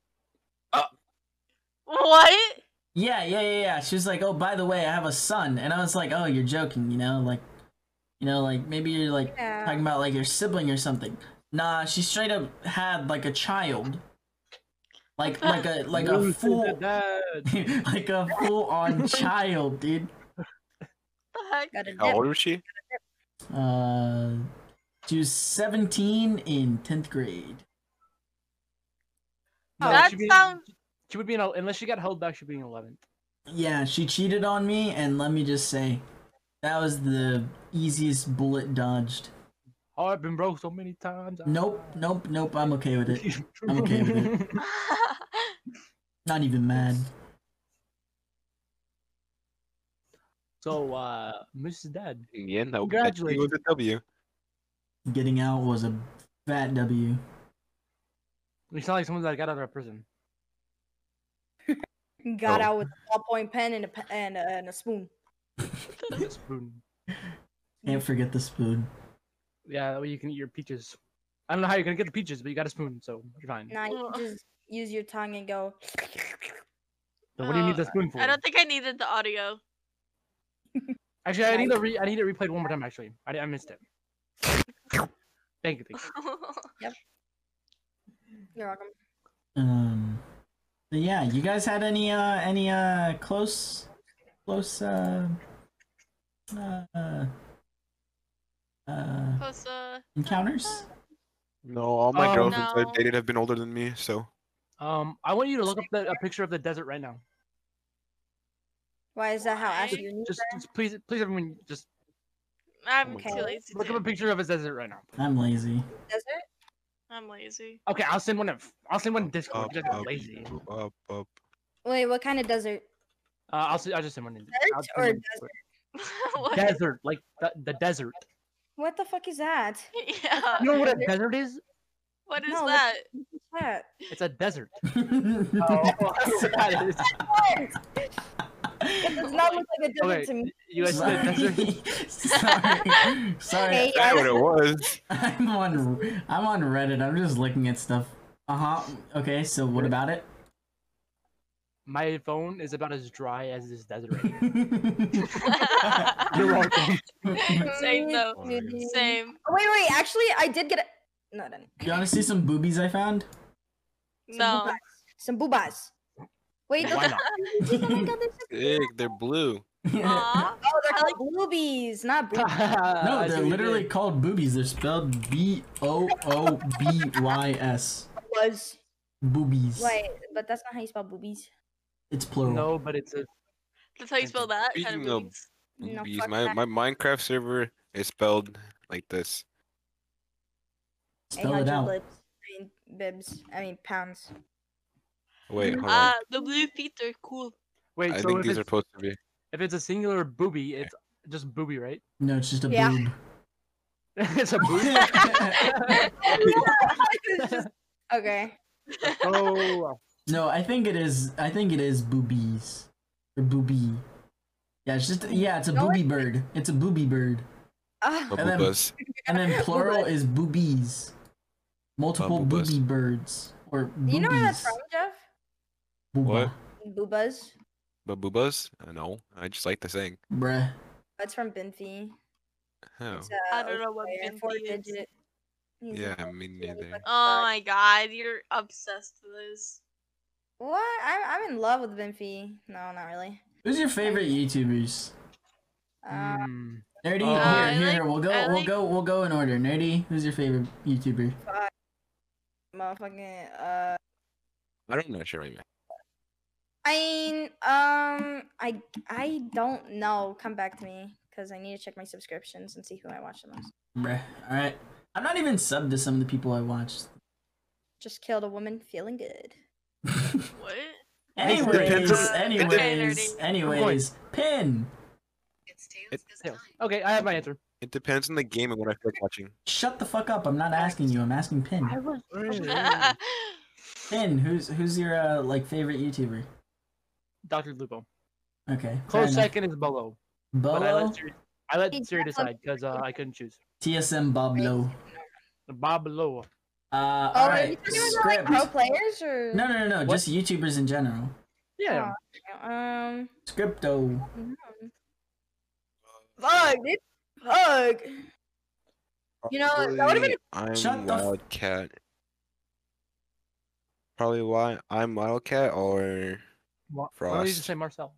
What? Yeah. She was like, "Oh, by the way, I have a son," and I was like, "Oh, you're joking, like maybe you're like Yeah. talking about like your sibling or something." Nah, she straight up had like a child, like a Moose is full dead. like a full on child, dude. The heck? Got a How dip. old was she? She was 17 in 10th grade. No, That she'd be- sounds. She would be in. Unless she got held back, she'd be in 11th. Yeah, she cheated on me, and let me just say, that was the easiest bullet dodged. Oh, I've been broke so many times. Nope. I'm okay with it. I'm okay with it. Not even mad. So, Mrs. Dad. Yeah, no. That Congratulations. was a W. Getting out was a fat W. You sound like someone that got out of prison. Got Oh. out with a ballpoint pen and a spoon. A spoon. Can't forget the spoon. Yeah, that way you can eat your peaches. I don't know how you're gonna get the peaches, but you got a spoon, so you're fine. Now you can just use your tongue and go. So what do you need the spoon for? I don't think I needed the audio. Actually, I need it replayed one more time. Actually, I missed it. Thank you. You're welcome. But yeah, you guys had any close Close, encounters? No, all my girlfriends no. I've dated have been older than me, so. I want you to look up a picture of the desert right now. Why is that how Ashley? you need Just that? please, everyone, just I'm Okay. too lazy. look up a To. picture of a desert right now. I'm lazy. Desert? I'm lazy. Okay, I'll send one. I'll send one in Discord. Up, You're just up, lazy. up. Wait, what kind of desert? I'll just send one in. I'll Desert send or one in desert? Discord. What? Desert, like the desert. What the fuck is that? Yeah. You know what a desert is? What is No, that? What's that? It's a desert. Oh, That is. It does not look like a desert Okay, to me. you guys said desert. Sorry. Hey, That's what it was. I'm on Reddit. I'm just looking at stuff. Okay, so what about it? My phone is about as dry as this desert right here. You're welcome. Same though. Dude. Same. Oh, wait. Actually, I did get it. No, I didn't. You wanna see some boobies I found? No. Some boobas. Wait, Why those not? oh my god, they're so Big, they're blue. Aw. Oh, they're I called boobies, not boobies. No, they're literally called boobies. They're spelled Boobys. Was Boobies. wait, but that's not how you spell boobies. It's plural. No, but it's a. That's how you spell that kind of Speaking of boobies. No, Boobies, fuck my that. Minecraft server is spelled like this. Spell it 800 out. lips. Bibs. I mean pounds. Wait, hold on. Ah, the blue feet are cool. Wait, I so think if these are it's, supposed to be. if it's a singular booby, it's just booby, right? No, it's just a Yeah. boob. It's a booby. It's just- okay. Oh, No, I think it is. I think it is boobies or boobie. Yeah, it's just it's a No, booby bird. It's a booby bird. Ah, And then- Bubbles. And then plural is boobies. Multiple Boobas. booby birds or boobies. you know where that's from, Jeff? Booba. What? Boobas. But boobas? No, I just like the saying. Bruh. That's from Binfi. Oh, It's, I don't know what player, Binfi 4 is. digit. He's a yeah, four me digit, neither. but, Oh my god, you're obsessed with this. What? I'm in love with Binfi. No, not really. Who's your favorite YouTubers? mm. Nerdy, I here. We'll like- go in order. Nerdy, who's your favorite YouTuber? Motherfucking I'm not sure right now. I mean, I don't know. Come back to me because I need to check my subscriptions and see who I watch the most. Bruh. Alright. I'm not even subbed to some of the people I watched. Just killed a woman, feeling good. What? anyways, nerdy. anyways, Pin. Okay, I have my answer. It depends on the game and what I feel like watching. Shut the fuck up. I'm not asking you. I'm asking Pin. was. Pin, who's your like favorite YouTuber? Dr. Lupo. Okay. fair Close enough. second is Bolo. But Bolo, I let Hey, Siri Jeff, decide because I couldn't choose. TSM Boblo. Bob Low. Oh, are you Alright. talking about like pro Script. players or? No. What? Just YouTubers in general. Yeah. Scripto. Fuck, dude. Fuck. You know, that would've been- I'm Shut the f- Wildcat. Probably why I'm Wildcat or Why don't you just Frost. say Marcel?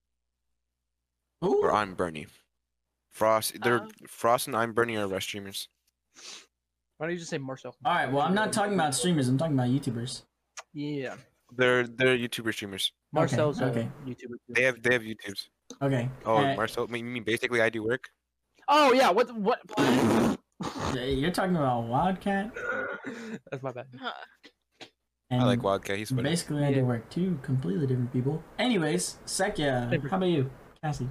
Ooh. or I'm Bernie. Frost. They're Oh. Frost and I'm Bernie are rest streamers. Why don't you just say Marcel? Alright, well I'm not talking about streamers, I'm talking about YouTubers. Yeah. They're YouTuber streamers. Marcel's okay. a YouTuber. Too. They have YouTubes. Okay. Oh, uh, Marcel. You mean basically I do work? Oh yeah. What? you're talking about Wildcat? That's my bad. And I like Wildcat. He's funny. basically I do Yeah. work. Two completely different people. Anyways, Sekya, how about you? Cassie.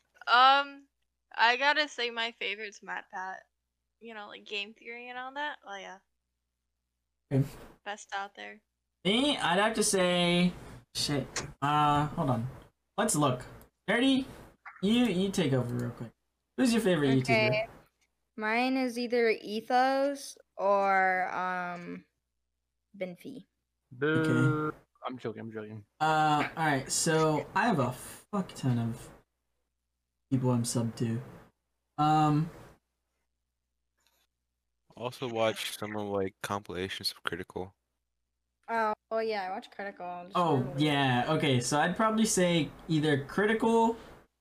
I gotta say my favorite's MatPat. You know, like game theory and all that. Oh yeah. Okay. Best out there. Me, I'd have to say shit. Hold on. Let's look. Nerdy, you take over real quick. Who's your favorite YouTuber? Okay. Mine is either Ethos or Binfi. Boo. I'm joking. Alright, so I have a fuck ton of people I'm subbed to. Also watch some of like compilations of Critical. Oh yeah, I watch Critical. just Oh normally. yeah, okay, so I'd probably say either Critical,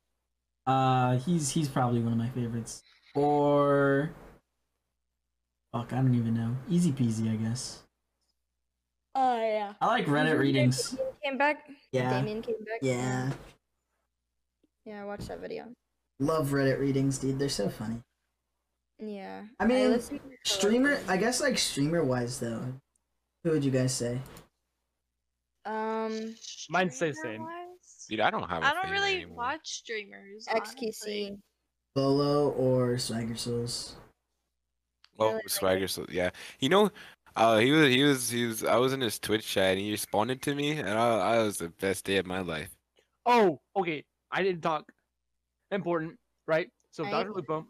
he's probably one of my favorites. Or fuck, I don't even know. Easy peasy, I guess. Oh yeah. I like Reddit readings. Damien came back. Yeah. Damien came back. Yeah. Yeah, I watched that video. Love Reddit readings, dude. They're so funny. Yeah. I mean, listened to like Streamer, them. I guess like streamer wise though. Who would you guys say? Mine stays the same. Streamer-wise? Dude, I don't have. I a don't favorite really anymore. watch streamers. XQC. honestly. Bolo or Swagger Souls? Oh, Really like Swagger. So yeah, he was. I was in his Twitch chat and he responded to me, and I was the best day of my life. Oh, okay. I didn't talk. Important, right? So Right. Dr. Lupo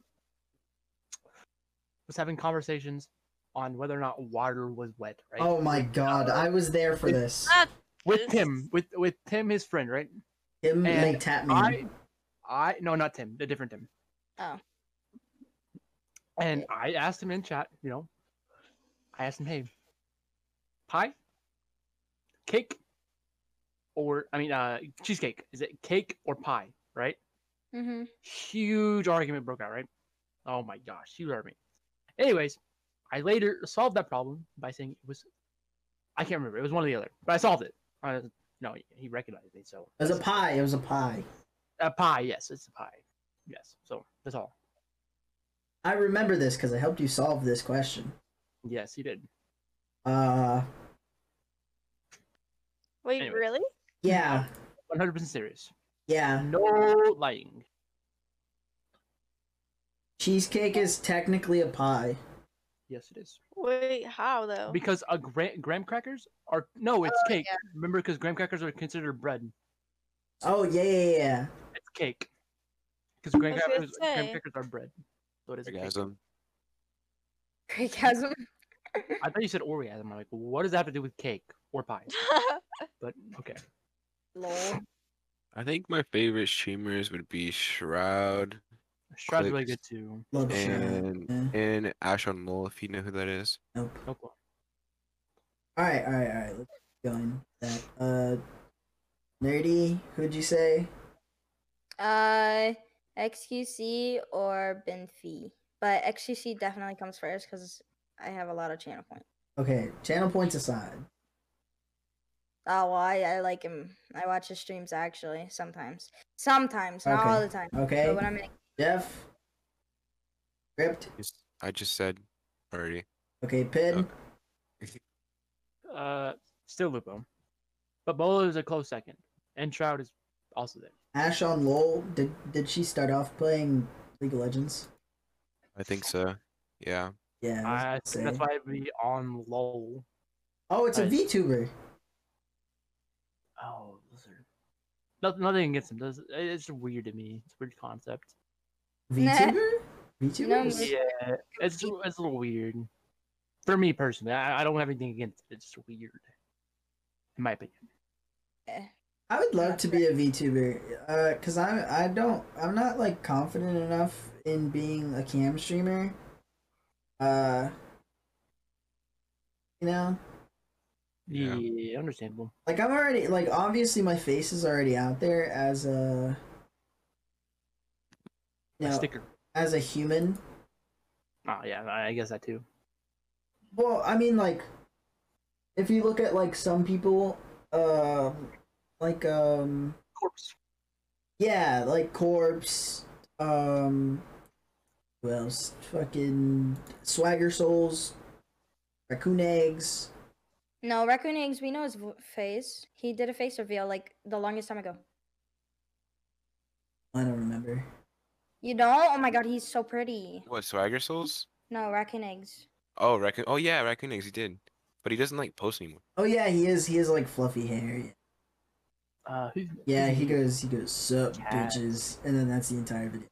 was having conversations on whether or not water was wet, right? Oh my god, I was there for with- this. Not With this. Tim, with Tim, his friend, right? Him and like tap me. No, not Tim, the different Tim. Oh. And I asked him in chat, I asked him, hey, pie, cake, or cheesecake? Is it cake or pie? Right? Mm-hmm. Huge argument broke out, right? Oh my gosh, huge argument. Anyways, I later solved that problem by saying it was, I can't remember, it was one or the other, but I solved it. No, he recognized me, so. It was a pie. It was a pie. A pie, yes, it's a pie. Yes, so that's all. I remember this because I helped you solve this question. Yes, he did. Wait, Anyway. really? Yeah, 100% serious. yeah. No lying. Cheesecake is technically a pie. Yes, it is. Wait, how though? Because graham crackers are it's Oh, cake. yeah. Remember, because graham crackers are considered bread. Oh yeah. It's cake. Because graham I was gonna graham say. crackers are bread. So it is a cake. Orgasm. Orgasm. I thought you said orgasm. I'm like, what does that have to do with cake or pie? But okay. Lol. I think my favorite streamers would be Shroud Shroud's really Clicks. good too. Love Shroud. and Yeah. and Ash on Lol, if you know who that is. Nope. No clue. All right. Let's keep going. That nerdy. Who'd you say? XQC or Benfi. But XQC definitely comes first because I have a lot of channel points. Okay, channel points aside. Oh, well, I like him. I watch his streams actually sometimes. Sometimes, not all Okay. the time. Okay, But when I'm in, Jeff. Script. I just said already. Okay, Pin. Still Lupo. But Bolo is a close second. And Shroud is also there. Ash on LOL. Did she start off playing League of Legends? I think so. Yeah. Yeah. I I was think gonna that's say. why it'd be on LOL. Oh, it's a I- VTuber. Oh, those are... Nothing against him. It's just weird to me. It's a weird concept. VTuber? VTubers? No, Yeah, it's a little weird. For me personally, I don't have anything against it. It's just weird. In my opinion. I would love to be a VTuber, cause I'm not like confident enough in being a cam streamer. You know, Yeah, understandable. like I'm already like obviously my face is already out there as a, you A know, sticker. as a human. Oh yeah, I guess that too. Well, I mean, like, if you look at like some people, like Corpse. yeah, like Corpse, who else? Fucking Swagger Souls, Raccoon Eggs. no, Raccoon Eggs, we know his face. He did a face reveal like the longest time ago. I don't remember. You know? Oh my god, he's so pretty. What, Swagger Souls? No, Raccoon Eggs. Oh, Raccoon. Oh yeah, Raccoon Eggs. He did, but he doesn't like post anymore. Oh yeah, he is. He has like fluffy hair. Yeah, He goes, sup, Cat. bitches, and then that's the entire video.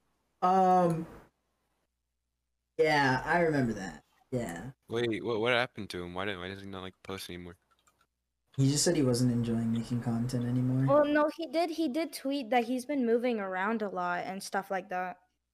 Yeah, I remember that. Yeah, Wait, what happened to him? Why does he not like post anymore? he just said he wasn't enjoying making content anymore. Well, no, he did. He did tweet that he's been moving around a lot and stuff like that.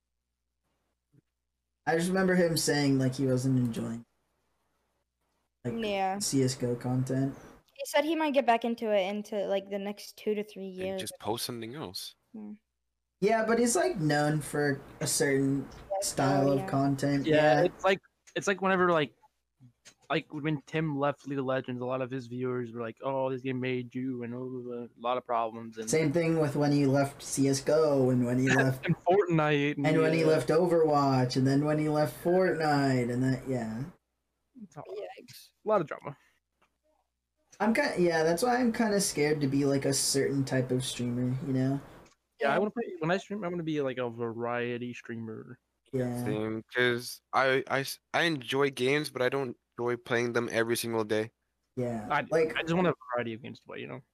I just remember him saying like he wasn't enjoying like Yeah. CS:GO content. He said he might get back into it into like the next 2 to 3 And years. just post something else. Yeah, but he's like known for a certain style of yeah. content. yeah. It's like whenever like when Tim left League of Legends, a lot of his viewers were like, "Oh, this game made you," and a lot of problems. And Same thing with when he left CS:GO and when he left and Fortnite, and when he yeah. left Overwatch and then when he left Fortnite and that It's a lot of drama. that's why I'm kind of scared to be like a certain type of streamer, you know? Yeah, I want to play when I stream. I want to be like a variety streamer. Yeah. Same, because I enjoy games, but I don't enjoy playing them every single day. Yeah. I Like just want a variety of games to play. You know.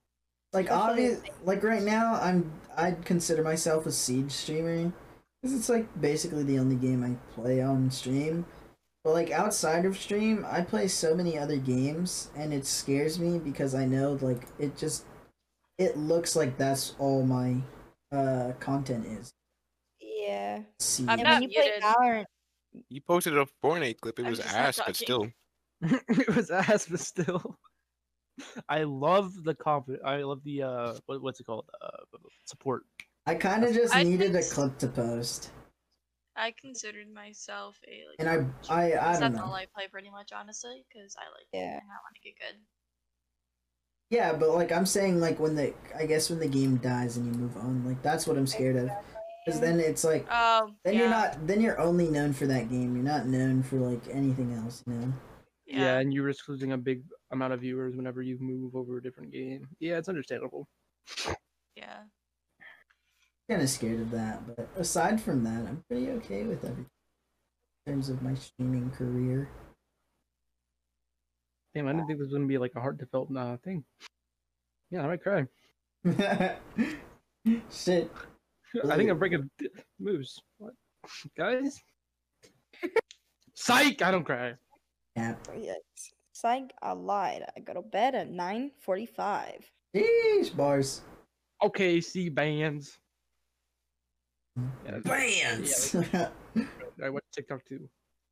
Like Especially- obvious, like right now, I'd consider myself a Siege streamer, because it's like basically the only game I play on stream. But like outside of stream, I play so many other games, and it scares me because I know like it looks like that's all my content is. Yeah. Siege. I'm And not when you play muted. Valorant, You posted a Fortnite clip. It I'm was just not ass, but talking. still. It was ass, but still. I love the confidence. I love the what's it called? Support. I kind of just I needed a think- clip to post, I considered myself a like. and average I streamer, 'cause don't That's know. all I play pretty much, honestly, because I like Yeah. and I want to get good. Yeah, but like I'm saying, like when the game dies and you move on, like that's what I'm scared of, because then it's like then Yeah. then you're only known for that game. You're not known for like anything else, you know. Yeah. And you risk losing a big amount of viewers whenever you move over a different game. Yeah, it's understandable. Yeah. Kind of scared of that, but aside from that, I'm pretty okay with everything in terms of my streaming career. Damn, I didn't think this was gonna be like a heartfelt thing. Yeah, I might cry. Shit. I think I'm breaking moves. What, guys? Psych! I don't cry. Yeah. yes. Psych, I lied. I go to bed at 9:45. Sheesh, bars. Okay, see bands. Yeah, Bands. I watch TikTok too.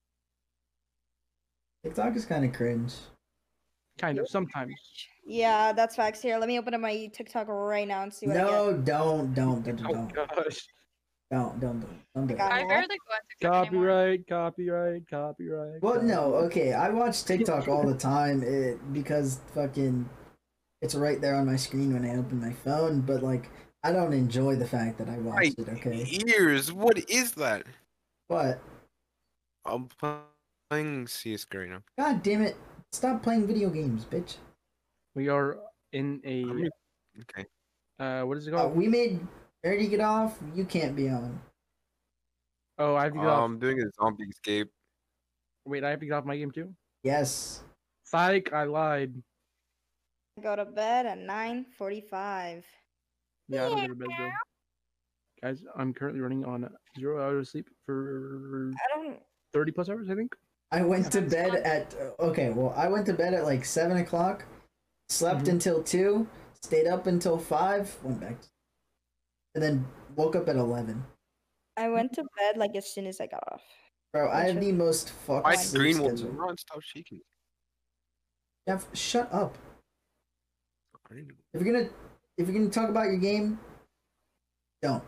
TikTok is kind of cringe. Kind of sometimes. Yeah, that's facts. Here, let me open up my TikTok right now and see what I No, don't Oh don't gosh. do it. got I what? barely go on TikTok anymore. Copyright. Well, no, okay. I watch TikTok all the time because fucking it's right there on my screen when I open my phone. But like, I don't enjoy the fact that I watched it. Okay, Ears. What is that? but I'm playing CS:GO right now. god damn it, stop playing video games, bitch. We are in a Okay. what is it called? We made Nerdy get off. You can't be on. Oh, I have to get off. I'm doing a zombie escape. Wait, I have to get off my game too? Yes. Psych, I lied. I go to bed at 9:45. Yeah, I don't go to bed though. Guys, I'm currently running on 0 hours of sleep for I don't. 30 plus hours, I think. I went to Sounds bed fun. at okay. Well, I went to bed at like 7 o'clock, slept Mhm. until 2, stayed up until 5, went back, and then woke up at 11. I went to bed like as soon as I got off. Bro, I have Gotcha. the most fucked My sleep screen will schedule. run. Stop shaking. Jeff, shut up. I didn't- If you're gonna talk about your game, don't.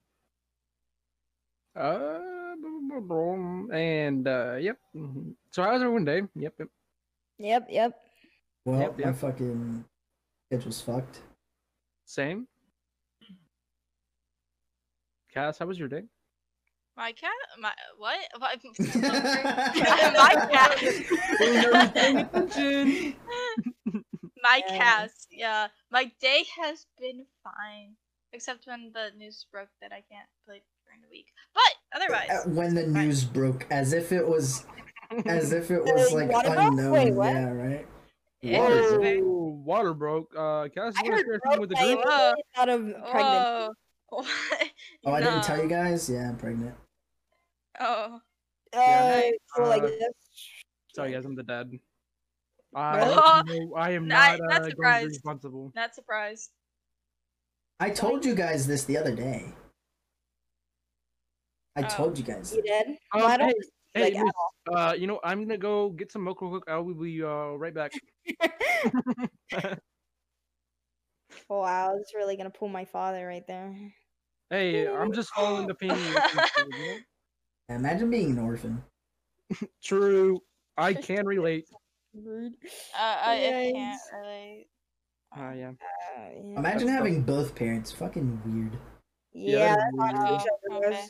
And yep. So how's everyone day? Yep. Yep. Well, Yep, my yep. fucking schedule's fucked. Same. Cass, how was your day? My cat? My what? What? My My cat. Paying attention. My Yeah. cast. Yeah. My day has been fine, except when the news broke that I can't play during the week. But otherwise, When the news broke, as if it was like water broke? unknown. Wait, what? Yeah, right. it Water was broke. very. Whoa, water broke. Cass, I you wanna heard share something with the broke group? Whoa. out of pregnant. Whoa. What? Oh, I didn't tell No. you guys. Yeah, I'm pregnant. Oh. Yeah, Like uh, this. Sorry, guys, I'm the dad. No. I am Not not going to be surprised. responsible. Not surprised. I told you guys this the other day. I Oh. told you guys. You did? Um, Well, I don't Hey, like miss, you know, I'm gonna go get some milk real quick. I will be right back. Wow, it's really gonna pull my father right there. Hey, I'm just following the family. instincts, you know? Imagine being an orphan. True, I can relate. Rude. I can't Yikes. really. Yeah. Yeah, Imagine That's having both parents. Fucking weird. yeah, that that's is how weird. each other Okay.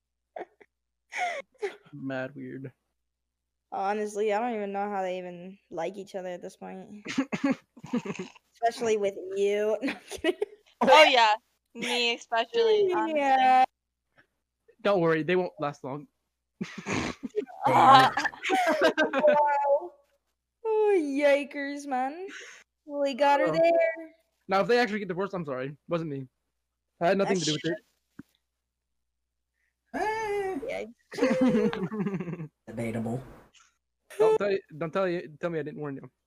goes. Mad weird. Honestly, I don't even know how they even like each other at this point. Especially with you. No, I'm kidding. Oh yeah, me especially. Honestly. Yeah. Don't worry, they won't last long. Wow. Oh, yikers, man. We got her Oh. there. Now, if they actually get divorced, I'm sorry. Wasn't me. I had nothing to do with Eh, Yeah. debatable. don't tell me I didn't warn you.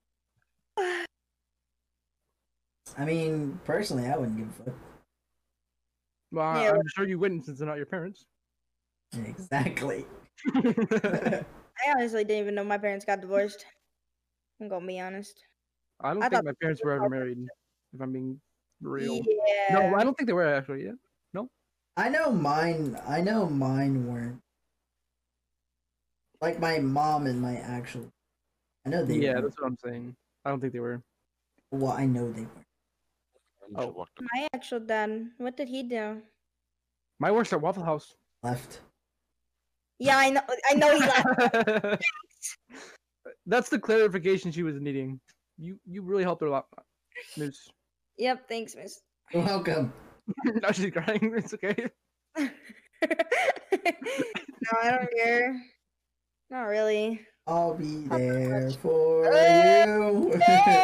I mean, personally, I wouldn't give a fuck. Well, Yeah. I'm sure you wouldn't since they're not your parents. Exactly. I honestly didn't even know my parents got divorced. I'm gonna be honest. I don't I think thought my parents were ever married, if I'm being real. Yeah. No, I don't think they were actually. Yeah. I know mine weren't. Like my mom and my actual. I know they Yeah, weren't. that's what I'm saying. I don't think they were. Well, I know they weren't. Oh. Walked up. My actual dad. What did he do? My works at Waffle House. Left. Yeah, I know. I know he left. That's the clarification she was needing. You really helped her a lot, Miss. Yep. Thanks, Miss. You're welcome. Now she's crying. It's okay. No, I don't care. Not really. I'll be Not that there much. for you.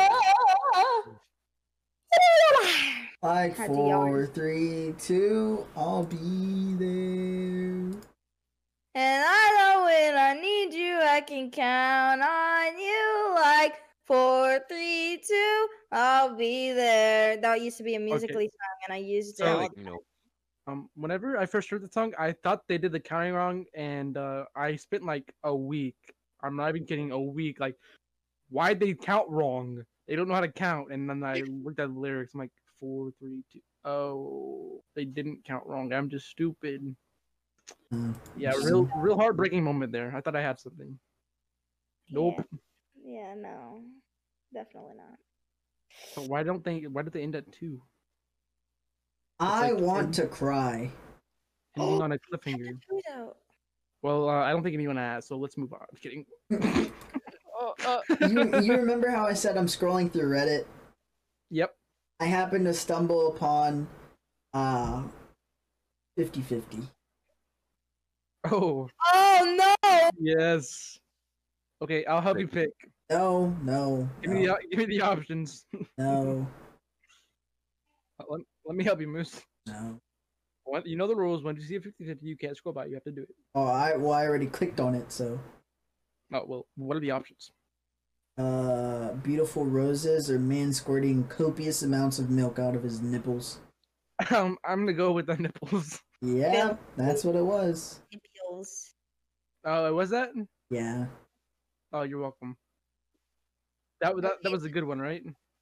Like Had to yell. 4, 3, 2. I'll be there. And I know when I need you, I can count on you. Like 4, 3, 2, I'll be there. That used to be a musically song, and I used it. So, all Like, no. Whenever I first heard the song, I thought they did the counting wrong, and I spent like a week. I'm not even kidding, a week. Like, why'd they count wrong? They don't know how to count. And then I looked at the lyrics. I'm like, 4, 3, 2. Oh, they didn't count wrong. I'm just stupid. Hmm. Yeah, real heartbreaking moment there. I thought I had something. Nope. Yeah, no. Definitely not. So why did they end at 2? I like want end- to cry. Ending on a cliffhanger. Pluto. Well, I don't think anyone asked, so let's move on. Just kidding. You remember how I said I'm scrolling through Reddit? Yep. I happened to stumble upon 50/50. Oh, Oh no! yes. Okay, I'll help you pick. No. Give me the options. No. Let me help you, Moose. No. You know the rules. When you see a 50-50, you can't scroll by. You have to do it. Oh, I already clicked on it, so. Oh, well, what are the options? Beautiful roses or man squirting copious amounts of milk out of his nipples. I'm gonna go with the nipples. Yeah, that's what it was. Nipples. Oh, was that? Yeah. Oh, you're welcome. That was a good one, right?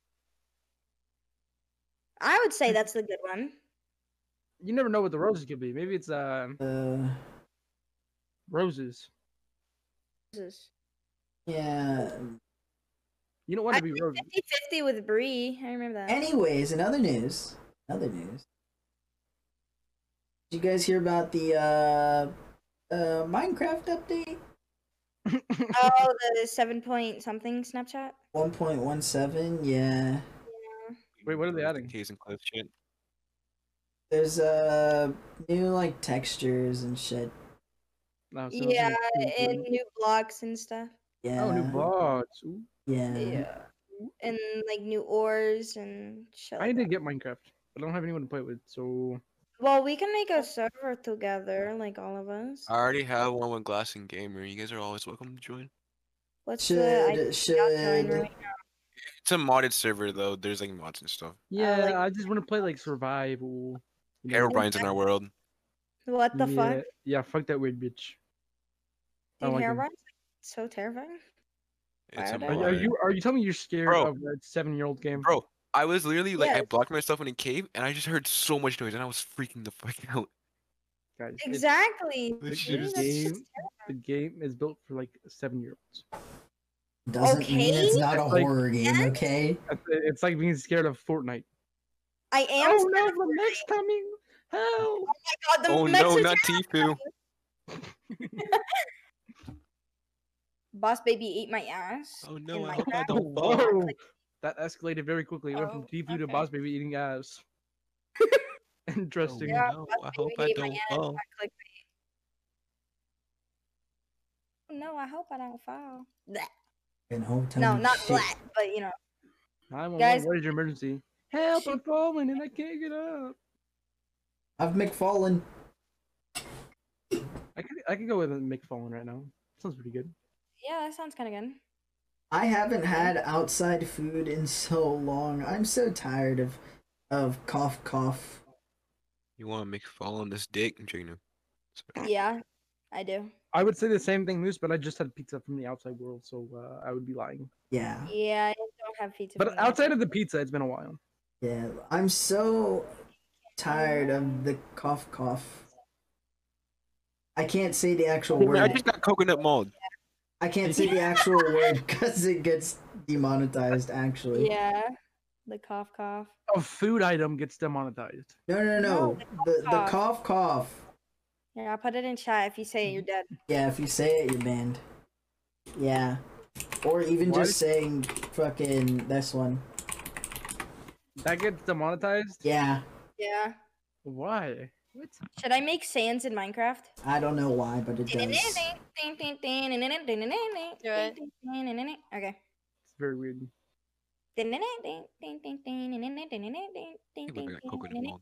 I would say that's the good one. You never know what the roses could be. Maybe it's roses. Jesus. Yeah. You don't want I to be did roses. 50-50 with Bree. I remember that. Anyways, in other news. Did you guys hear about the Minecraft update? Oh, the 7 point something Snapchat? 1.17, yeah. Wait, what are they adding? Case and cliff shit. There's new like textures and shit. No, so Yeah, it's and new blocks and stuff. Yeah. Oh, new bots. Ooh. Yeah. Yeah. And like new ores and shit. I Like need to that. get Minecraft, but I don't have anyone to play with. So Well, we can make a server together, like all of us. I already have one with Glass and Gamer. You guys are always welcome to join. What's the I Should join right It's a modded server though. There's like mods and stuff. yeah, like- I just want to play like survival. you know? Herobrine's in our world. What the yeah, fuck? Yeah, fuck that weird bitch. I Dude, don't like him. Herobrine's so terrifying. It's a Are they? Are mod. you telling me you're scared Bro. of a 7-year-old game? Bro, I was literally like I Yes. blocked myself in a cave and I just heard so much noise and I was freaking the fuck out. Guys, Exactly. This The shit is game, the game is built for like 7-year-olds. doesn't mean it's Okay. not a Like- horror game, okay? It's like being scared of Fortnite. I am. Oh scared no, of the mech's coming! Help! God, the Oh mechs no, are not Tifu. Boss baby ate my ass. Oh in no, I hope I Minecraft. don't fall. Whoa! That escalated very quickly. It went from Oh, Tifu to okay. Boss Baby eating ass. Interesting. Yeah, No, Boss I hope Baby I ate my don't ass. fall. I clickbait. No, I hope I don't fall. Blech. And home No, tell me not shit. black, but you know. 911, Guys- what is your emergency? Help! I'm falling and I can't get up. I've McFallen. I could go with a McFallen right now. Sounds pretty good. Yeah, that sounds kind of good. I haven't had outside food in so long. I'm so tired of cough. You want to McFall this dick, Gina? Yeah, I do. I would say the same thing, Moose, but I just had pizza from the outside world, so I would be lying. Yeah. Yeah, I don't have pizza. But from the outside outside. of the pizza, it's been a while. Yeah. I'm so tired of the cough. I can't say the actual I word. just got coconut mold. I can't say the actual word because it gets demonetized, actually. Yeah, the cough. A food item gets demonetized. No. The cough. Yeah, I'll put it in chat. If you say it, you're dead. Yeah, if you say it, you're banned. Yeah. Or even What? just saying fucking this one. That gets demonetized? Yeah. Yeah. Why? What? Should I make sands in Minecraft? I don't know why, but it does. Do it. Okay. It's very weird. People got coconut mold.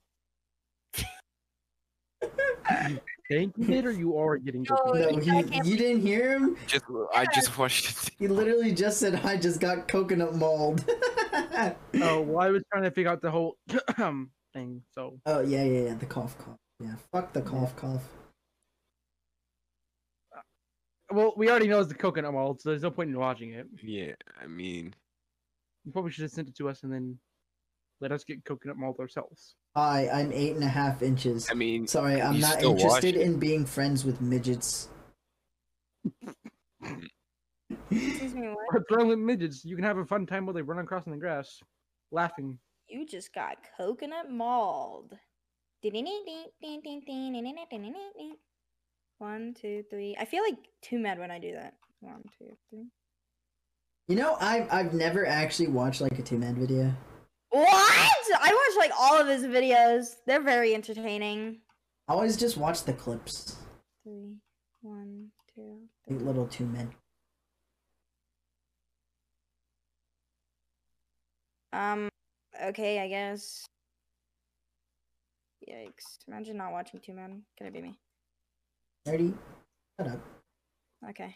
Thanking it or you are getting No, coconut? No, I can't you didn't hear him? I just watched it. He literally just said, I just got coconut mold. Oh, well, I was trying to figure out the whole thing, so. Oh, yeah, the cough. Yeah, fuck the cough. Well, we already know it's the coconut mold, so there's no point in watching it. Yeah, I mean, You probably should have sent it to us and then let us get coconut mold ourselves. Hi, I'm 8.5 inches. I mean, Sorry, I'm you not still watch interested it. in being friends with midgets. Excuse me, what? What's wrong with midgets? You can have a fun time while they run across in the grass, laughing. You just got coconut mauled. 1, 2, 3. I feel like too mad when I do that. 1, 2, 3. You know, I've never actually watched like a 2-man video. What? I watch like all of his videos. They're very entertaining. I always just watch the clips. 3, 1, 2, 3. Like little 2-men. Okay, I guess. Yikes. Imagine not watching Two Men. Can it be me? Nerdy, shut up. Okay.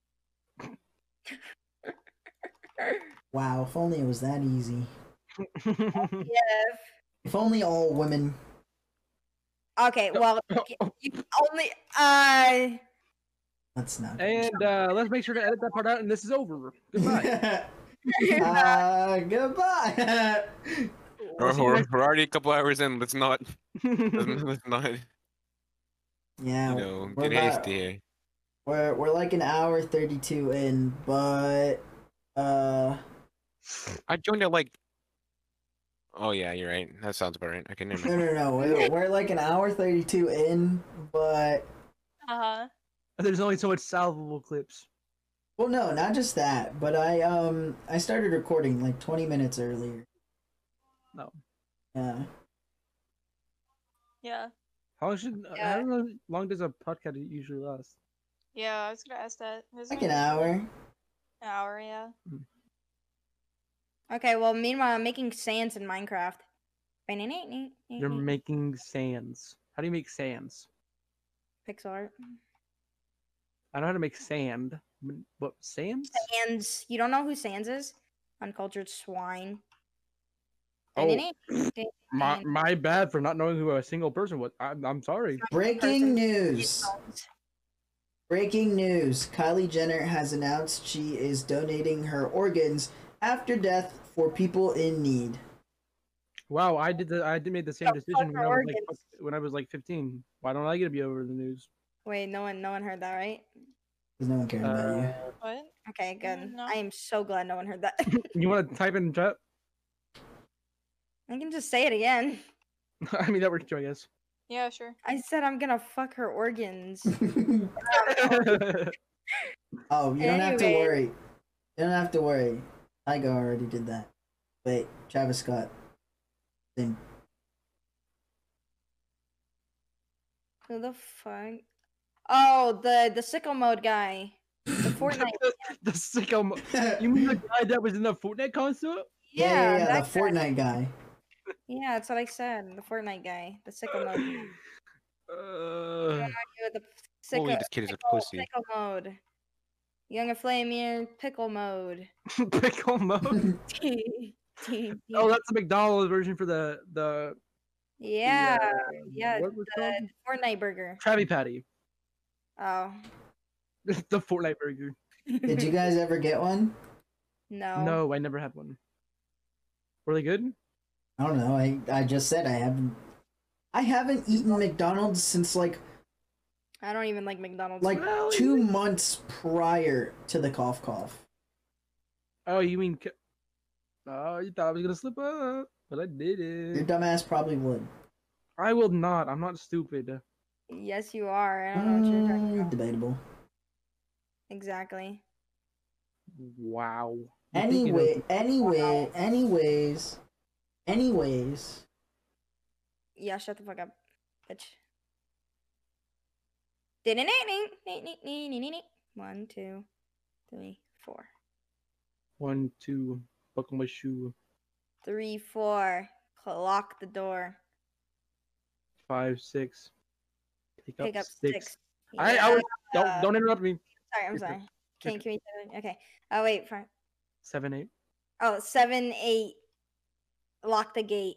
Wow, if only it was that easy. Yeah. If only all women. Okay, well, you only, That's not. And let's make sure to edit that part out, and this is over. Goodbye. Goodbye. We'll see you we're next- already a couple hours in. Let's not. Let's not. Yeah, You know, we're get about- hasty here. we're like an hour 32 in, but I joined at like. Oh yeah, you're right. That sounds about right. I can never. no. We're like an hour 32 in, but There's only so much salvable clips. well, no, not just that, but I started recording like 20 minutes earlier. No. Yeah. Yeah. How long does a podcast usually last? Yeah, I was gonna ask that. Is Like it an hour. An hour, yeah. okay, well, meanwhile, I'm making sands in Minecraft. You're making sands. How do you make sands? Pixel art. I know how to make sand. What, sands? Sands. You don't know who Sands is? Uncultured swine. Oh, my bad for not knowing who a single person was. I'm sorry. Breaking news. Breaking news. Kylie Jenner has announced she is donating her organs after death for people in need. Wow, I did make the same The decision fuck are when I was like 15. Why don't I get to be over the news? Wait, no one heard that, right? Because no one cares about you. What? Okay, good. No. I am so glad no one heard that. You want to type in chat? I can just say it again. I mean, that works too, I guess. Yeah, sure. I said I'm gonna fuck her organs. Oh, you don't have to Anyway. worry. You don't have to worry. Tyga already did that. Wait, Travis Scott. Same. Who the fuck? Oh, the sicko mode guy. The Fortnite. the sicko. You mean the guy that was in the Fortnite concert? Yeah, that the Fortnite guy. Yeah, that's what I said. The Fortnite guy, the sickle mode. With the sickle, Holy, this kid is a sickle, pussy. sickle mode. Younger Flamir, pickle mode. Pickle mode. Oh, that's the McDonald's version for the yeah, yeah, what was it the called? Fortnite burger. Krabby Patty. Oh. The Fortnite burger. Did you guys ever get one? No. No, I never had one. Were they good? I don't know. I just said I haven't eaten McDonald's since like I don't even like McDonald's. Well, 2 months prior to the cough. Oh, you mean? Oh, you thought I was gonna slip up, but I Your didn't. dumbass probably would. I will not. I'm not stupid. Yes, you are. I don't know what you're talking about. Debatable. Exactly. Wow. You're thinking of- Anyways. Yeah, shut the fuck up, bitch. 1, 2, 3, 4. 1, 2, buckle my shoe. 3, 4. Lock the door. 5, 6. Pick up 6. I was, don't interrupt me. Sorry, I'm You're sorry. good. Can we? Okay. Oh wait, 7, 8. Oh, 7, 8. Lock the gate.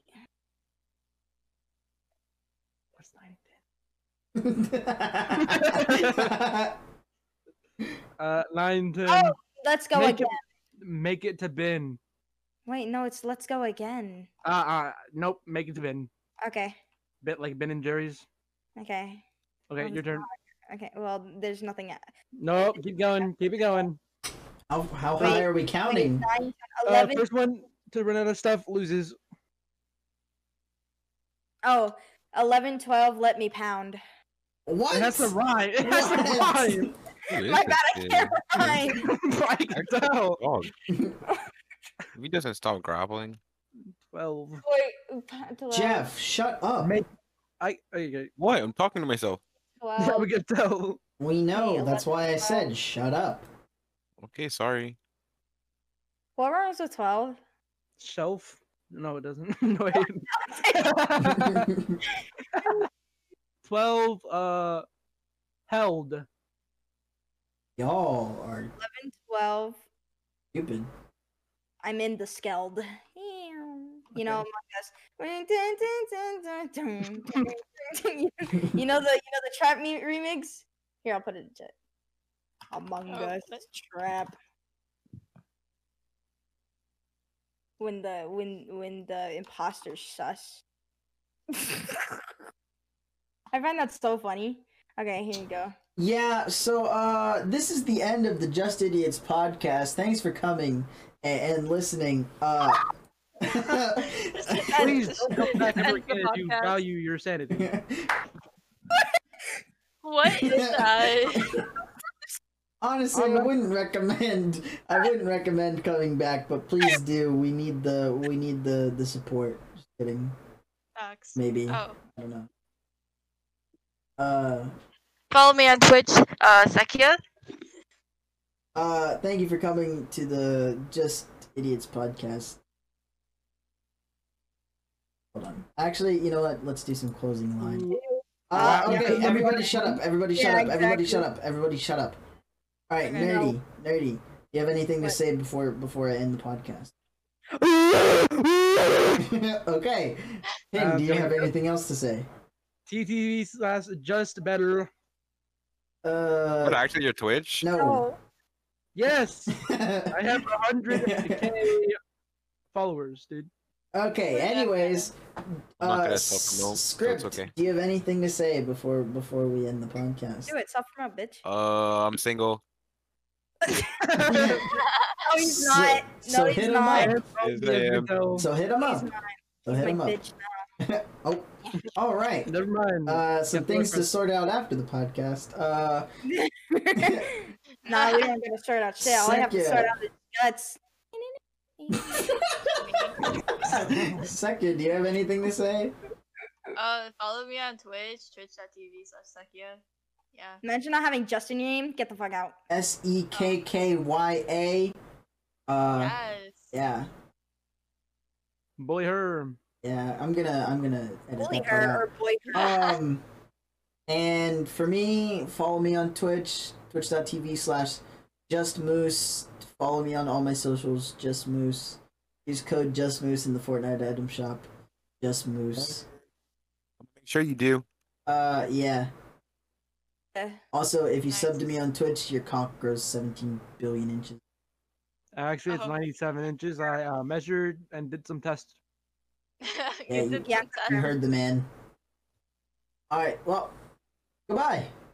What's 9 and 10? 9, 10. Oh, let's go Make again. Make it to bin. Wait, no, it's let's go again. Nope. Make it to bin. Okay. Bit like Ben and Jerry's. Okay. Okay, your turn. Okay. Well, there's nothing. Nope. Keep going. Keep it going. How Wait, high are we counting? 9, 10, 11. First one to run out of stuff loses. Oh, 11, 12. Let me pound. What? It has to rhyme. It has to What? rhyme. Who is My this God, I kid? can't rhyme. I can tell. Dog. If he doesn't stop grappling. 12. 12. Jeff, shut up. Make. Okay. What? I'm talking to myself. Yeah, 12. we can tell. We know. Wait, That's why I 11, said shut up. Okay, sorry. What rhymes with 12? Shelf. No, it doesn't. No, wait. 12. Held. Y'all are 11, 12. stupid. I'm in the skeld. You know, Among Us. You know the trap remix? Here, I'll put it in chat. Among Us trap. When the imposter's sus. I find that so funny. Okay, here you go. Yeah, so this is the end of the Just Idiots podcast. Thanks for coming and listening. Please don't come back ever End the again if you podcast. value your sanity. What is that? Honestly, I wouldn't recommend coming back, but please do. We need the support. Just kidding. Facts. Maybe. Oh. I don't know. Follow me on Twitch, Sekia. Thank you for coming to the Just Idiots podcast. Hold on. Actually, you know what? Let's do some closing line. Okay, everybody shut up. Everybody shut up. Everybody shut up. Everybody shut up. All right, Okay, nerdy. Do you have anything to say before I end the podcast? Okay. Pin, do you have anything else to say? TTV/just better. But actually, your Twitch? No. Oh, Yes, I have 100k followers, dude. Okay. Anyways, I'm not gonna self-promote, so script. it's okay. Do you have anything to say before we end the podcast? do it. Stop from out, bitch. I'm single. No, he's not. So No, hit he's him not. up. Yes, I am. So hit him He's up. not. So He's hit my him up. bitch Oh, all right. Never mind. Some Get things to boyfriend. sort out after the podcast. Nah, we don't gotta sort out shit. All I have to Second. sort out is guts. Second, do you have anything to say? Follow me on Twitch, twitch.tv/Sekia. Yeah. Imagine not having Justin in your name. Get the fuck out. SEKKYA. Yes. Yeah. Bully her. Yeah, I'm gonna edit Bully that part her out. or boy her. And for me, follow me on Twitch, twitch.tv/justmoose. Follow me on all my socials, justmoose. Use code justmoose in the Fortnite item shop. Justmoose. Make sure you do. Yeah. Also, if you Nice. sub to me on Twitch, your cock grows 17 billion inches. Actually, it's Oh. 97 inches. I measured and did some tests. Yeah, You did yeah, some You tests. heard the man. Alright, well, goodbye.